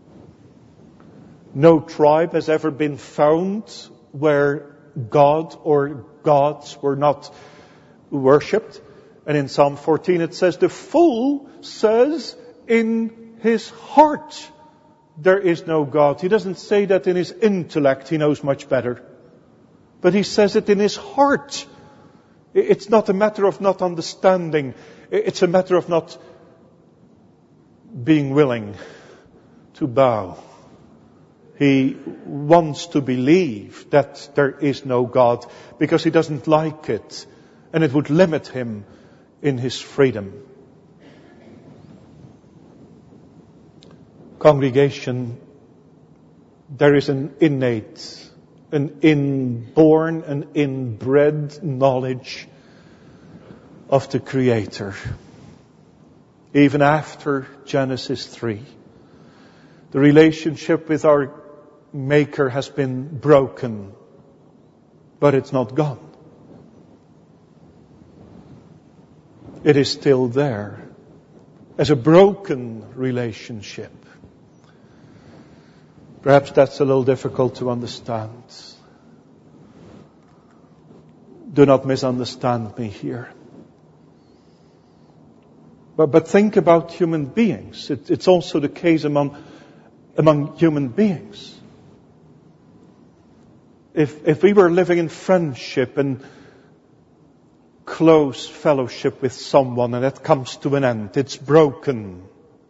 No tribe has ever been found where God or gods were not worshipped. And in Psalm fourteen it says, the fool says in his heart there is no God. He doesn't say that in his intellect he knows much better. But he says it in his heart. It's not a matter of not understanding. It's a matter of not being willing to bow. He wants to believe that there is no God because he doesn't like it. And it would limit him in his freedom. Congregation, there is an innate, an inborn, an inbred knowledge of the Creator. Even after Genesis three. The relationship with our Maker has been broken, but it's not gone. It is still there as a broken relationship. Perhaps that's a little difficult to understand. Do not misunderstand me here. But, but think about human beings. It, it's also the case among, among human beings. If, if we were living in friendship and close fellowship with someone and that comes to an end, it's broken.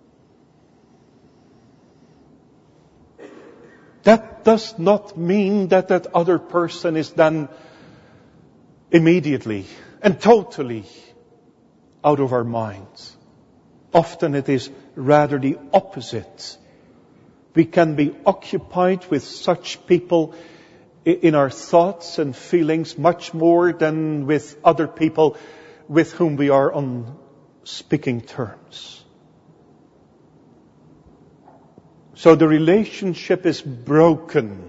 That does not mean that that other person is then immediately and totally out of our minds. Often it is rather the opposite. We can be occupied with such people in our thoughts and feelings much more than with other people with whom we are on speaking terms. So the relationship is broken.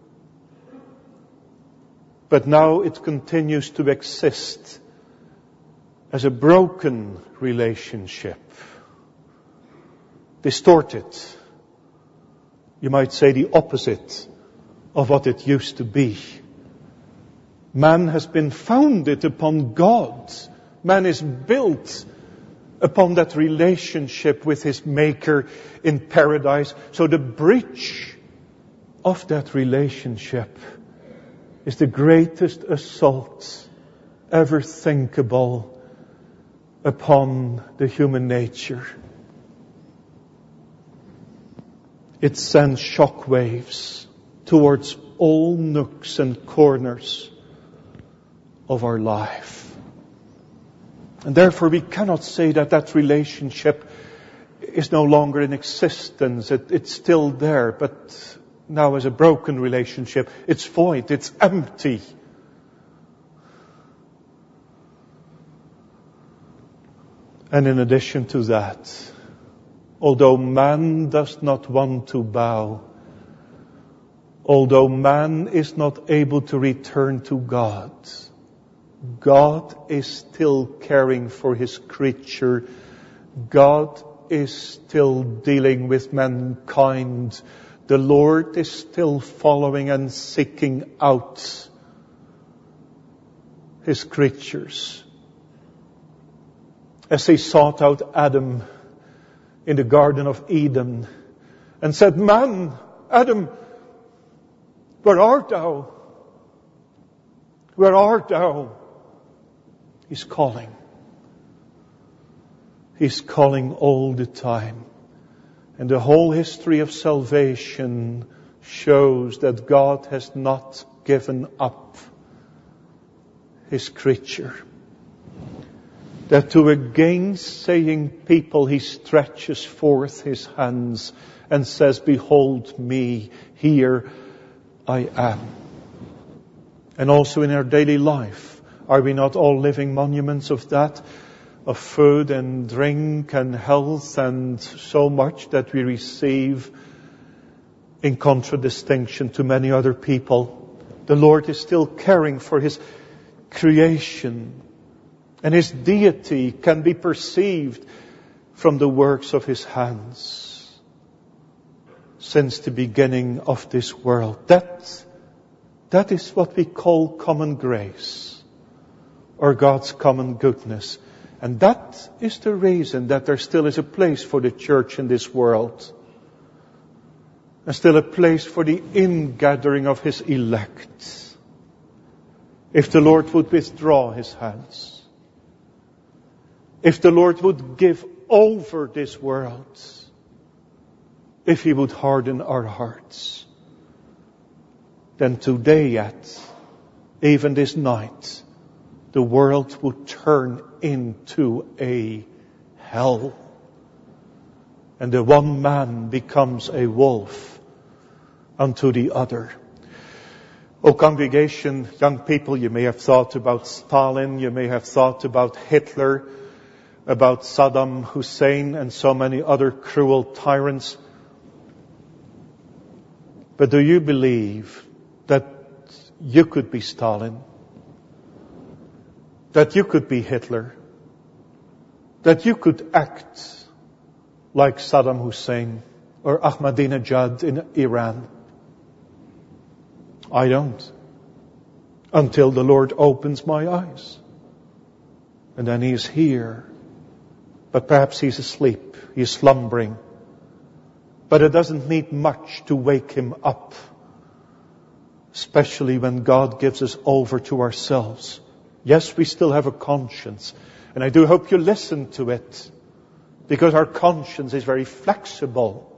But now it continues to exist as a broken relationship. Distorted. You might say the opposite of what it used to be. Man has been founded upon God. Man is built upon that relationship with his Maker in paradise. So the breach of that relationship is the greatest assault ever thinkable upon the human nature. It sends shock waves towards all nooks and corners of our life. And therefore we cannot say that that relationship is no longer in existence. It, it's still there, but now as a broken relationship, it's void, it's empty. And in addition to that, although man does not want to bow, although man is not able to return to God, God is still caring for his creature. God is still dealing with mankind. The Lord is still following and seeking out his creatures. As he sought out Adam in the Garden of Eden and said, "Man, Adam, where art thou? Where art thou?" He's calling. He's calling all the time. And the whole history of salvation shows that God has not given up his creature. That to a gainsaying people he stretches forth his hands and says, "Behold me, here I am." And also in our daily life, are we not all living monuments of that? of food and drink and health and so much that we receive in contradistinction to many other people, the Lord is still caring for His creation, and His deity can be perceived from the works of His hands since the beginning of this world. That, that is what we call common grace, or God's common goodness. And that is the reason that there still is a place for the church in this world. And still a place for the ingathering of His elect. If the Lord would withdraw His hands. If the Lord would give over this world. If He would harden our hearts. Then today yet, even this night, the world would turn into a hell. And the one man becomes a wolf unto the other. Oh, congregation, young people, you may have thought about Stalin, you may have thought about Hitler, about Saddam Hussein and so many other cruel tyrants. But do you believe that you could be Stalin? That you could be Hitler? That you could act like Saddam Hussein or Ahmadinejad in Iran? I don't. Until the Lord opens my eyes. And then He is here. But perhaps He's asleep. He's slumbering. But it doesn't need much to wake Him up. Especially when God gives us over to ourselves. Yes, we still have a conscience. And I do hope you listen to it. Because our conscience is very flexible.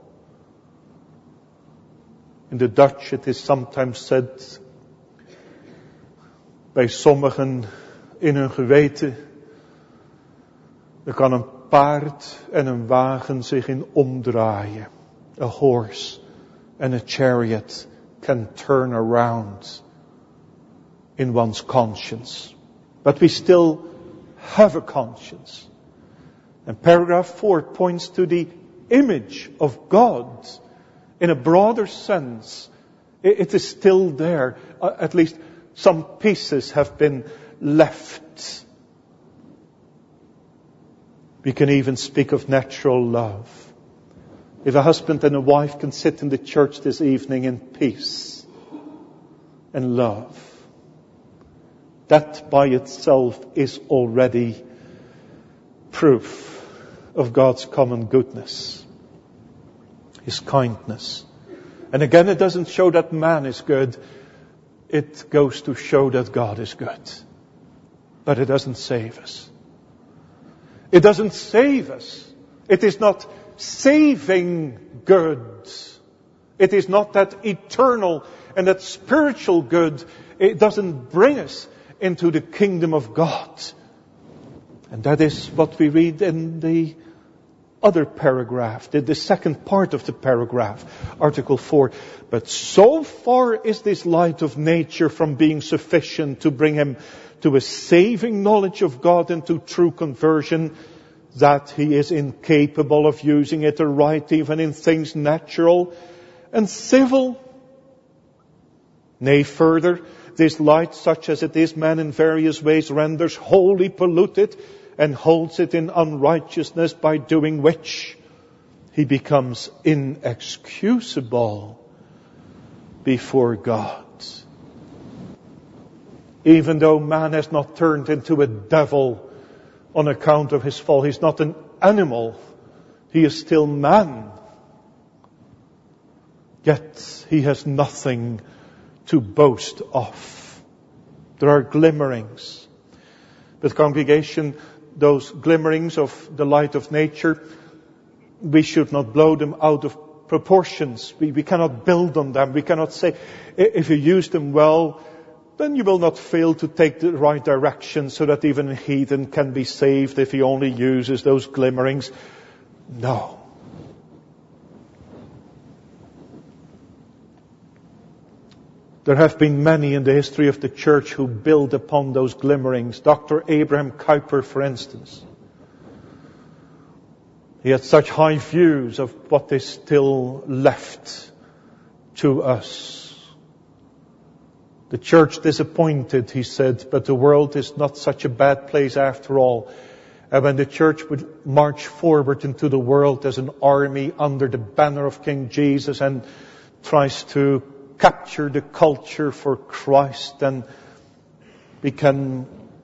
In the Dutch it is sometimes said, bij sommigen in hun geweten, er kan een paard en een wagen zich in omdraaien. A horse and a chariot can turn around in one's conscience. But we still have a conscience. And paragraph four points to the image of God. In a broader sense, it is still there. At least some pieces have been left. We can even speak of natural love. If a husband and a wife can sit in the church this evening in peace and love, that by itself is already proof of God's common goodness. His kindness. And again, it doesn't show that man is good. It goes to show that God is good. But it doesn't save us. It doesn't save us. It is not saving good. It is not that eternal and that spiritual good. It doesn't bring us into the kingdom of God. And that is what we read in the other paragraph, the, the second part of the paragraph, Article four. But so far is this light of nature from being sufficient to bring him to a saving knowledge of God and to true conversion, that he is incapable of using it aright even in things natural and civil. Nay, further, this light, such as it is, man in various ways renders wholly polluted and holds it in unrighteousness, by doing which he becomes inexcusable before God. Even though man has not turned into a devil on account of his fall, he's not an animal, he is still man. Yet he has nothing to boast of. There are glimmerings. But congregation, those glimmerings of the light of nature, we should not blow them out of proportions. We, we cannot build on them. We cannot say, if you use them well, then you will not fail to take the right direction so that even a heathen can be saved if he only uses those glimmerings. No. There have been many in the history of the church who build upon those glimmerings. Doctor Abraham Kuyper, for instance. He had such high views of what is still left to us. The church disappointed, he said, but the world is not such a bad place after all. And when the church would march forward into the world as an army under the banner of King Jesus and tries to capture the culture for Christ, then we can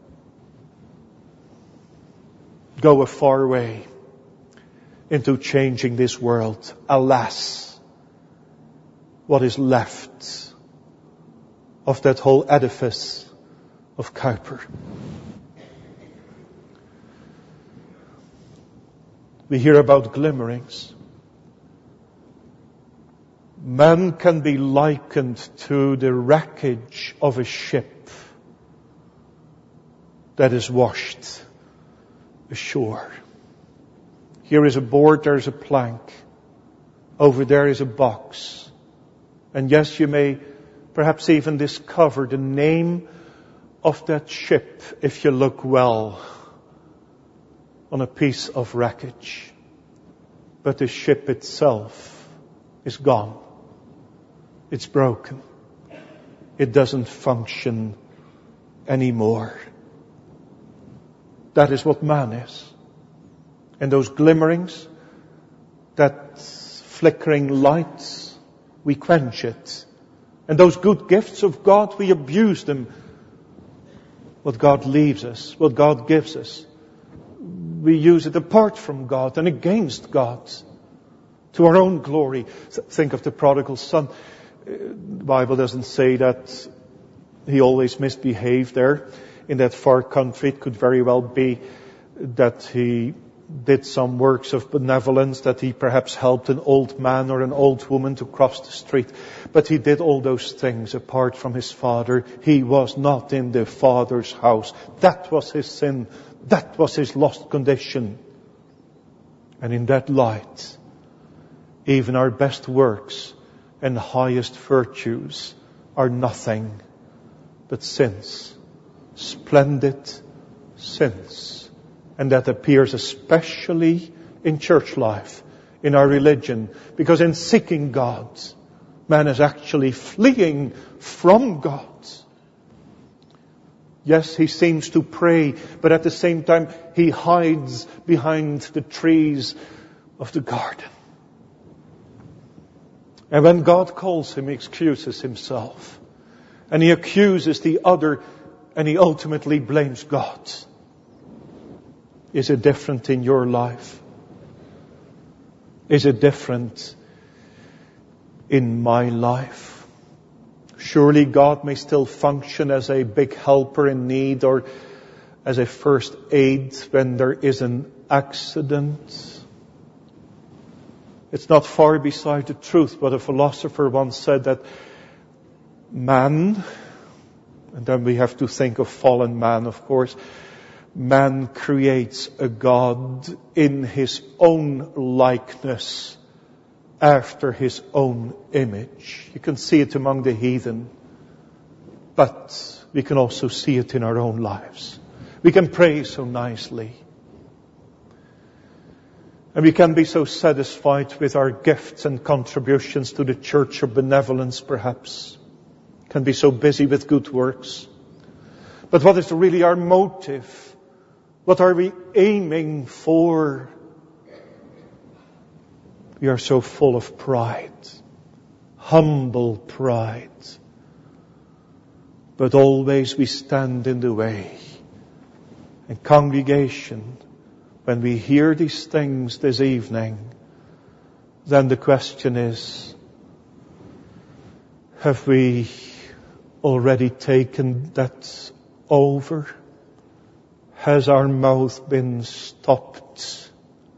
go a far way into changing this world. Alas, what is left of that whole edifice of Kuiper? We hear about glimmerings. Man can be likened to the wreckage of a ship that is washed ashore. Here is a board, there is a plank. Over there is a box. And yes, you may perhaps even discover the name of that ship if you look well on a piece of wreckage. But the ship itself is gone. It's broken. It doesn't function anymore. That is what man is. And those glimmerings, that flickering light, we quench it. And those good gifts of God, we abuse them. What God leaves us, what God gives us, we use it apart from God and against God, to our own glory. Think of the prodigal son. The Bible doesn't say that he always misbehaved there in that far country. It could very well be that he did some works of benevolence, that he perhaps helped an old man or an old woman to cross the street. But he did all those things apart from his father. He was not in the Father's house. That was his sin. That was his lost condition. And in that light, even our best works and highest virtues are nothing but sins. Splendid sins. And that appears especially in church life, in our religion. Because in seeking God, man is actually fleeing from God. Yes, he seems to pray, but at the same time he hides behind the trees of the garden. And when God calls him, he excuses himself. And he accuses the other, and he ultimately blames God. Is it different in your life? Is it different in my life? Surely God may still function as a big helper in need, or as a first aid when there is an accident. It's not far beside the truth, but a philosopher once said that man, and then we have to think of fallen man, of course, man creates a God in his own likeness, after his own image. You can see it among the heathen, but we can also see it in our own lives. We can pray so nicely. And we can be so satisfied with our gifts and contributions to the church of benevolence, perhaps. Can be so busy with good works. But what is really our motive? What are we aiming for? We are so full of pride. Humble pride. But always we stand in the way. And congregation, when we hear these things this evening, then the question is, have we already taken that over? Has our mouth been stopped?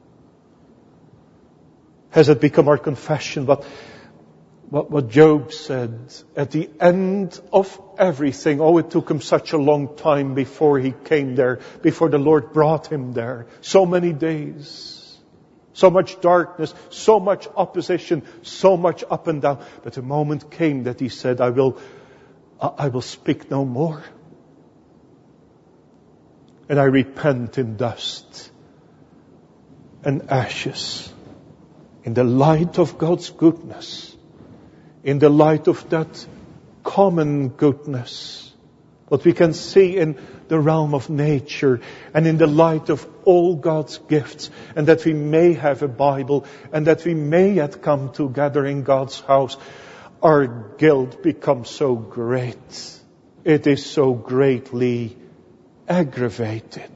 Has it become our confession? What, what, what Job said at the end of everything. Oh, it took him such a long time before he came there, before the Lord brought him there. So many days, so much darkness, so much opposition, so much up and down. But the moment came that he said, I will, I will speak no more. And I repent in dust. and ashes, in the light of God's goodness, in the light of that common goodness, what we can see in the realm of nature, and in the light of all God's gifts, and that we may have a Bible, and that we may yet come together in God's house, our guilt becomes so great. It is so greatly aggravated.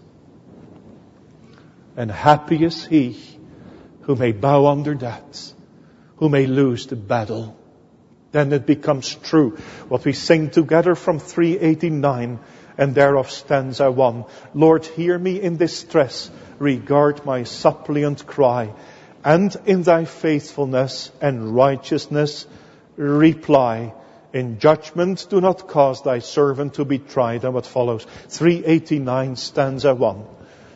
And happy is he who may bow under that, who may lose the battle. Then it becomes true what we sing together from three eighty-nine, and thereof stanza one. Lord, hear me in distress, regard my suppliant cry, and in thy faithfulness and righteousness reply. In judgment do not cause thy servant to be tried. And what follows? three eighty-nine, stanza one.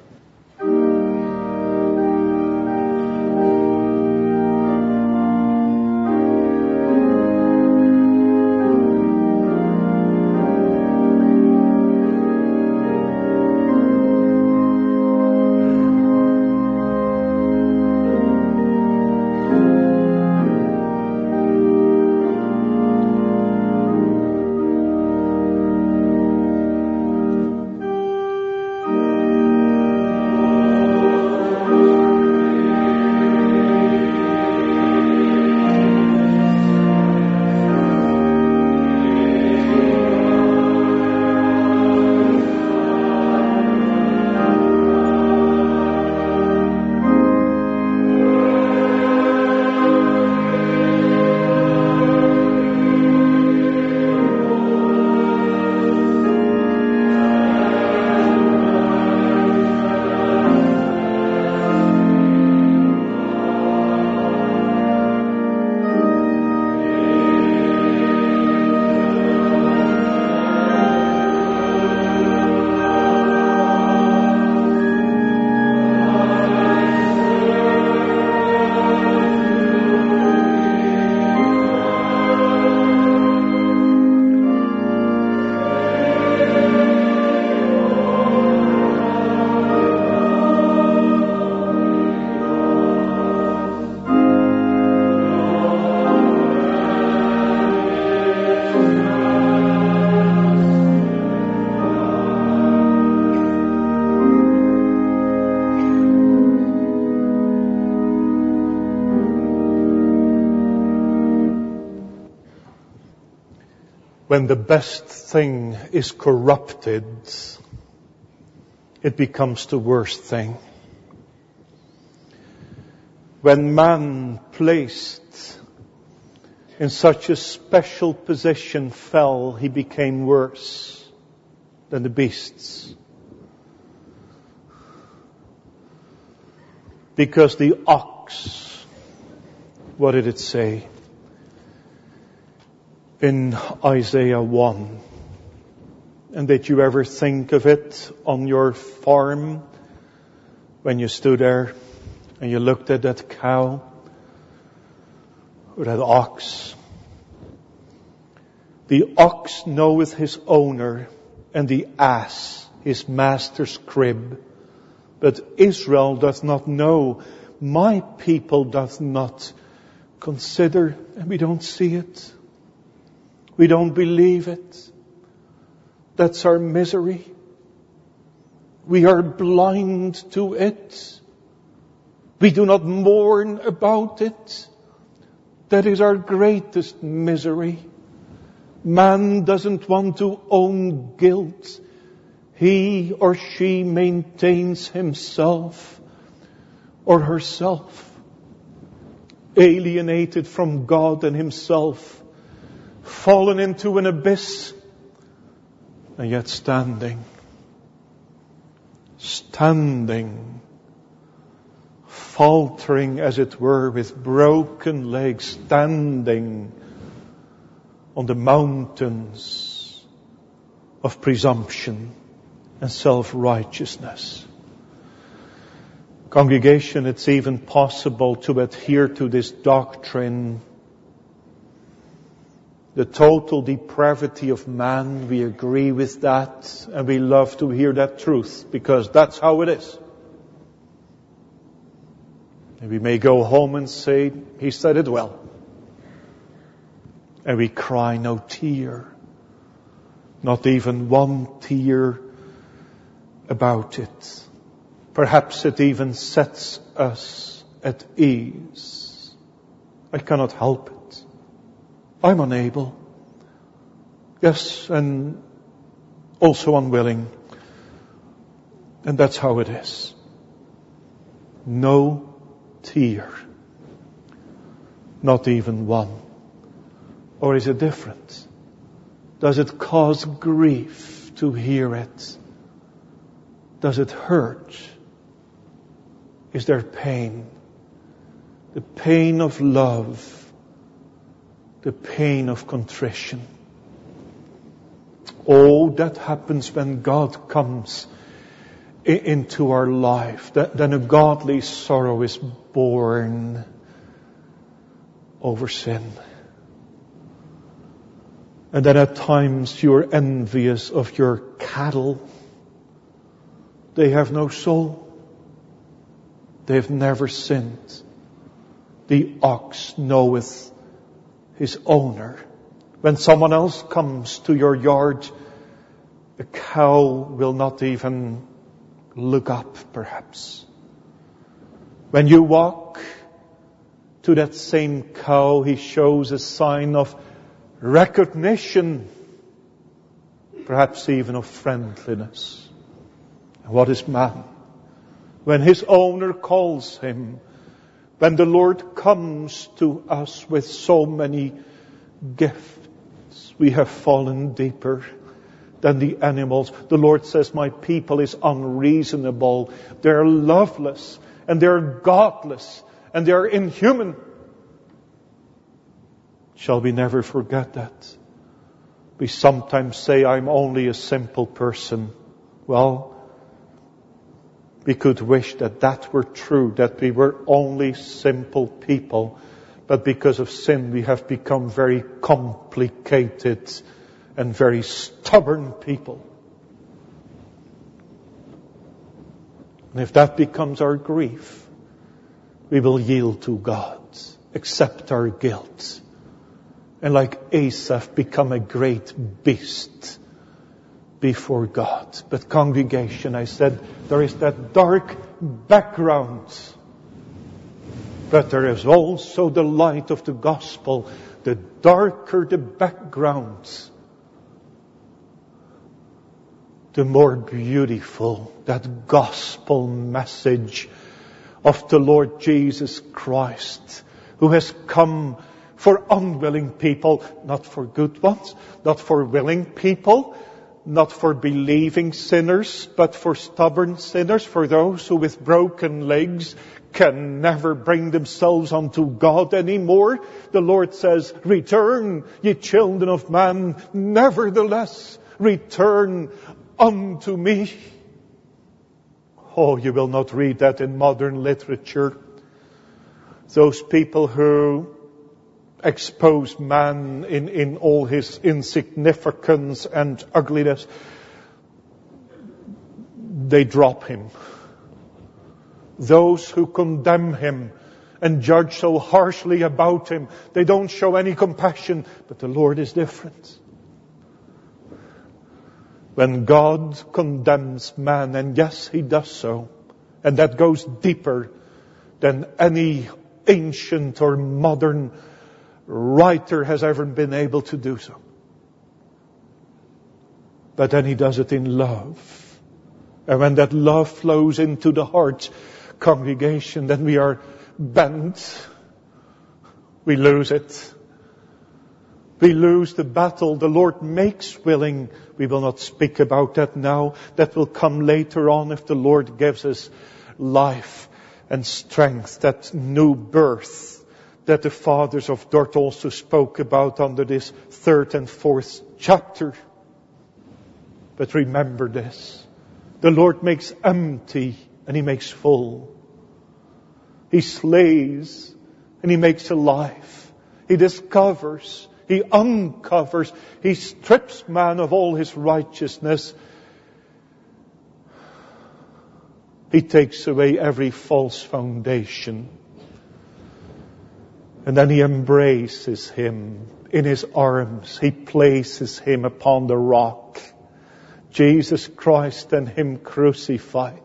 When the best thing is corrupted, it becomes the worst thing. When man placed in such a special position fell, he became worse than the beasts. Because the ox, what did it say? In Isaiah one. And did you ever think of it on your farm when you stood there and you looked at that cow or that ox? The ox knoweth his owner, and the ass his master's crib. But Israel doth not know, my people doth not consider, and we don't see it. We don't believe it. That's our misery. We are blind to it. We do not mourn about it. That is our greatest misery. Man doesn't want to own guilt. He or she maintains himself or herself, alienated from God and himself, fallen into an abyss, and yet standing, standing, faltering as it were, with broken legs, standing on the mountains of presumption and self-righteousness. Congregation, it's even possible to adhere to this doctrine. The total depravity of man, we agree with that, and we love to hear that truth, because that's how it is. And we may go home and say, he said it well. And we cry no tear. Not even one tear about it. Perhaps it even sets us at ease. I cannot help it. I'm unable. Yes, and also unwilling. And that's how it is. No tear. Not even one. Or is it different? Does it cause grief to hear it? Does it hurt? Is there pain? The pain of love. The pain of contrition. Oh, that happens when God comes into our life. Then a godly sorrow is born over sin. And then at times you're envious of your cattle. They have no soul. They have never sinned. The ox knoweth his owner. When someone else comes to your yard, a cow will not even look up, perhaps. When you walk to that same cow, he shows a sign of recognition, perhaps even of friendliness. And what is man? When his owner calls him, when the Lord comes to us with so many gifts, we have fallen deeper than the animals. The Lord says, my people is unreasonable. They're loveless and they're godless and they're inhuman. Shall we never forget that? We sometimes say, I'm only a simple person. Well, we could wish that that were true, that we were only simple people. But because of sin, we have become very complicated and very stubborn people. And if that becomes our grief, we will yield to God, accept our guilt, and like Asaph become a great beast before God. But congregation, I said, there is that dark background. But there is also the light of the gospel. The darker the background, the more beautiful that gospel message of the Lord Jesus Christ, who has come for unwilling people, not for good ones, not for willing people, not for believing sinners, but for stubborn sinners, for those who with broken legs can never bring themselves unto God anymore. The Lord says, return, ye children of man, nevertheless, return unto me. Oh, you will not read that in modern literature. Those people who expose man in, in all his insignificance and ugliness, they drop him. Those who condemn him and judge so harshly about him, they don't show any compassion. But the Lord is different. When God condemns man, and yes, he does so, and that goes deeper than any ancient or modern writer has ever been able to do so. But then he does it in love. And when that love flows into the heart, congregation, then we are bent. We lose it. We lose the battle. The Lord makes willing. We will not speak about that now. That will come later on if the Lord gives us life and strength, that new birth that the fathers of Dort also spoke about under this third and fourth chapter. But remember this. The Lord makes empty and He makes full. He slays and He makes alive. He discovers. He uncovers. He strips man of all his righteousness. He takes away every false foundation. And then he embraces him in his arms. He places him upon the rock. Jesus Christ and him crucified.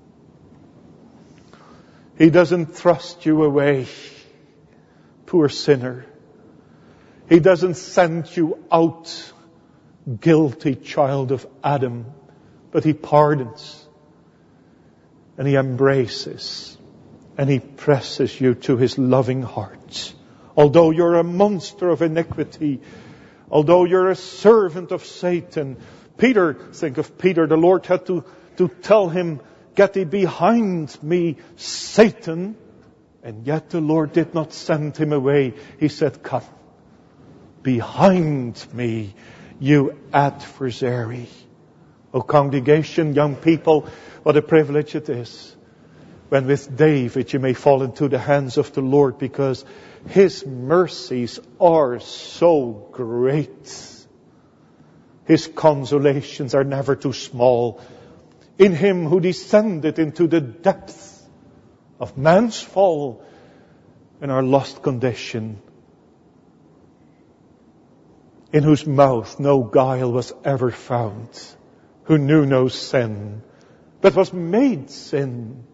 He doesn't thrust you away, poor sinner. He doesn't send you out, guilty child of Adam, but he pardons and he embraces and he presses you to his loving heart. Although you're a monster of iniquity, although you're a servant of Satan, Peter, think of Peter, the Lord had to, to tell him, "Get thee behind me, Satan." And yet the Lord did not send him away. He said, "Come behind me, you adversary." Oh, congregation, young people, what a privilege it is when with David you may fall into the hands of the Lord, because his mercies are so great. His consolations are never too small. In him who descended into the depth of man's fall and our lost condition, in whose mouth no guile was ever found, who knew no sin, but was made sin,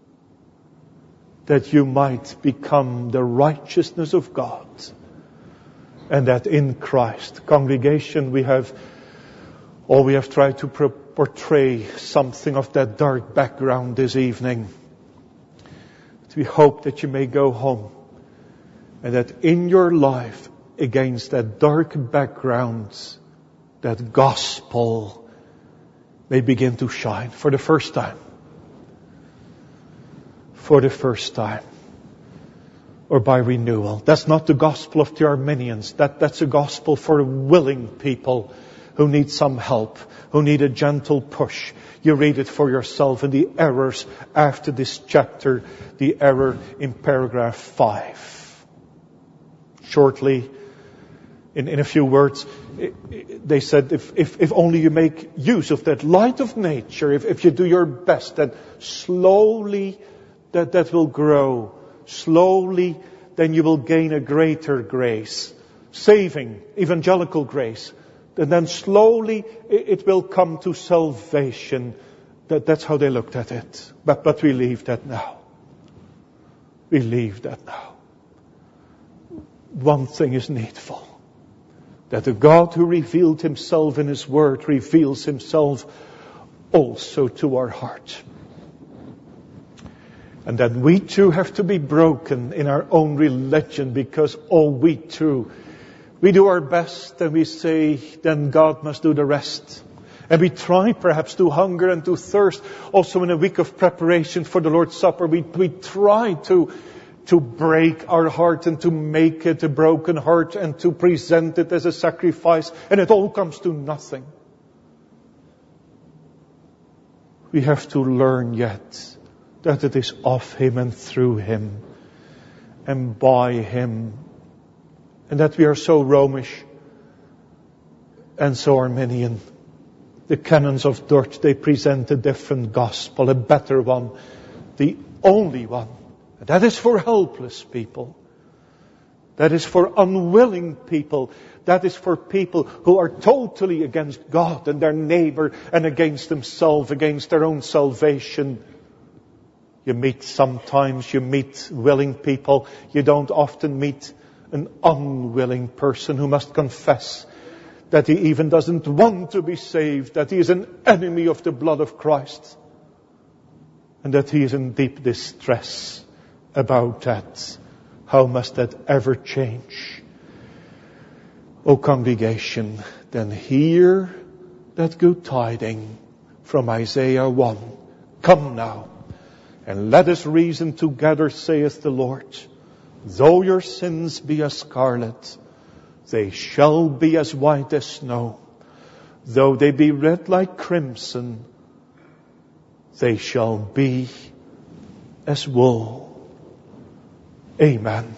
that you might become the righteousness of God. And that in Christ, congregation, we have, or we have tried to portray something of that dark background this evening. We hope that you may go home and that in your life, against that dark background, that gospel may begin to shine for the first time. For the first time. Or by renewal. That's not the gospel of the Arminians. That, that's a gospel for willing people who need some help, who need a gentle push. You read it for yourself in the errors after this chapter, the error in paragraph five. Shortly, in, in a few words, they said if, if, if only you make use of that light of nature, if, if you do your best, that slowly that, that will grow. Slowly, then you will gain a greater grace, saving, evangelical grace. And then slowly it will come to salvation. That, that's how they looked at it. But, but we leave that now. We leave that now. One thing is needful. That the God who revealed himself in his word reveals himself also to our heart. And that we too have to be broken in our own religion, because all we too, we do our best and we say, then God must do the rest. And we try perhaps to hunger and to thirst. Also in a week of preparation for the Lord's Supper, we, we try to, to break our heart and to make it a broken heart and to present it as a sacrifice. And it all comes to nothing. We have to learn yet that it is of him and through him and by him. And that we are so Romish and so Arminian. The canons of Dort, they present a different gospel, a better one, the only one. And that is for helpless people. That is for unwilling people. That is for people who are totally against God and their neighbor and against themselves, against their own salvation. You meet sometimes, you meet willing people. You don't often meet an unwilling person who must confess that he even doesn't want to be saved, that he is an enemy of the blood of Christ, and that he is in deep distress about that. How must that ever change? O congregation, then hear that good tiding from Isaiah one. Come now, and let us reason together, saith the Lord. Though your sins be as scarlet, they shall be as white as snow. Though they be red like crimson, they shall be as wool. Amen.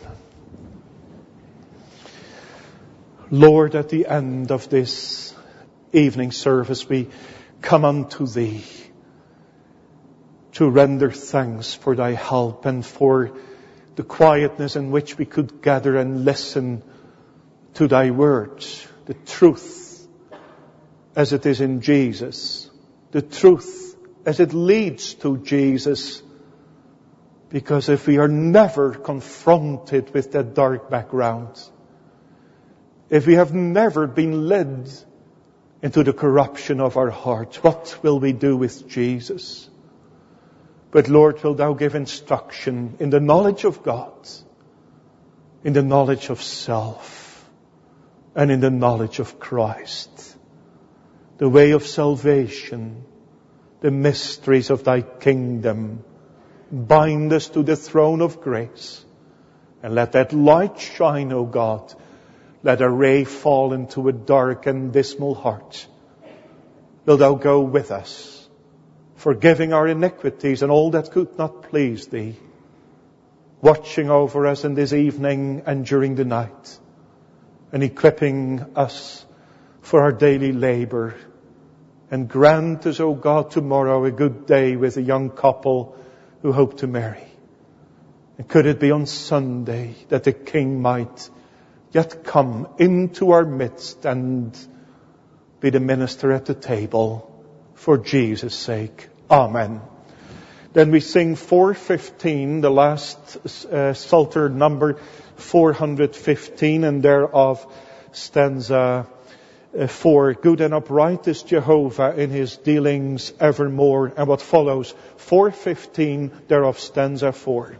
Lord, at the end of this evening service, we come unto Thee to render thanks for Thy help and for the quietness in which we could gather and listen to thy words, the truth as it is in Jesus, the truth as it leads to Jesus. Because if we are never confronted with that dark background, if we have never been led into the corruption of our heart, what will we do with Jesus? But Lord, will thou give instruction in the knowledge of God, in the knowledge of self, and in the knowledge of Christ, the way of salvation, the mysteries of thy kingdom. Bind us to the throne of grace, and let that light shine, O God. Let a ray fall into a dark and dismal heart. Will thou go with us, forgiving our iniquities and all that could not please thee, watching over us in this evening and during the night, and equipping us for our daily labor. And grant us, O God, tomorrow a good day with a young couple who hope to marry. And could it be on Sunday that the King might yet come into our midst and be the minister at the table for Jesus' sake. Amen. Then we sing four fifteen, the last uh, Psalter number four hundred fifteen, and thereof stanza uh, four. Good and upright is Jehovah in his dealings evermore. And what follows, four fifteen, thereof stanza four.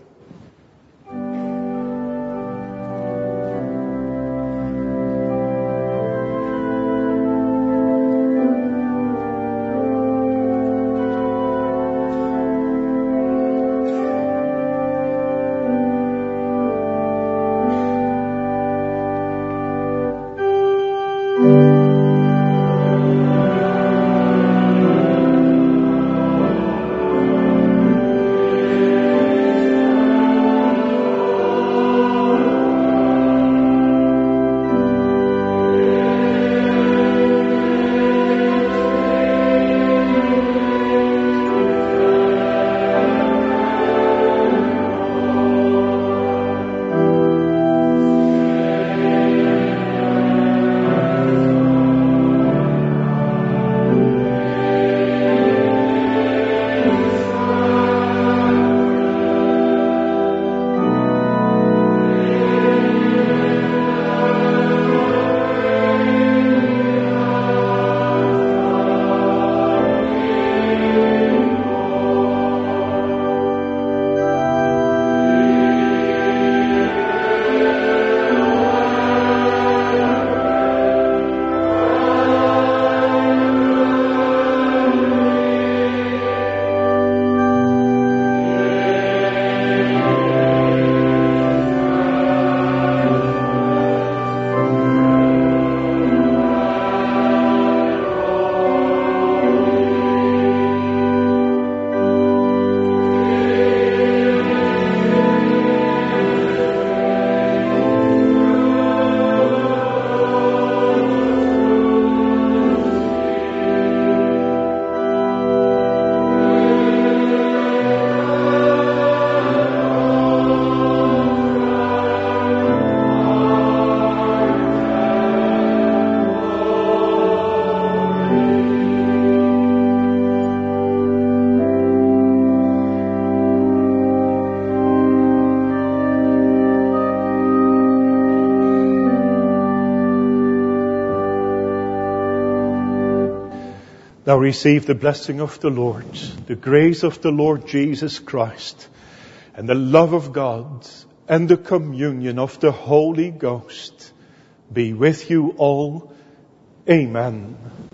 Now receive the blessing of the Lord, the grace of the Lord Jesus Christ, and the love of God, and the communion of the Holy Ghost be with you all. Amen.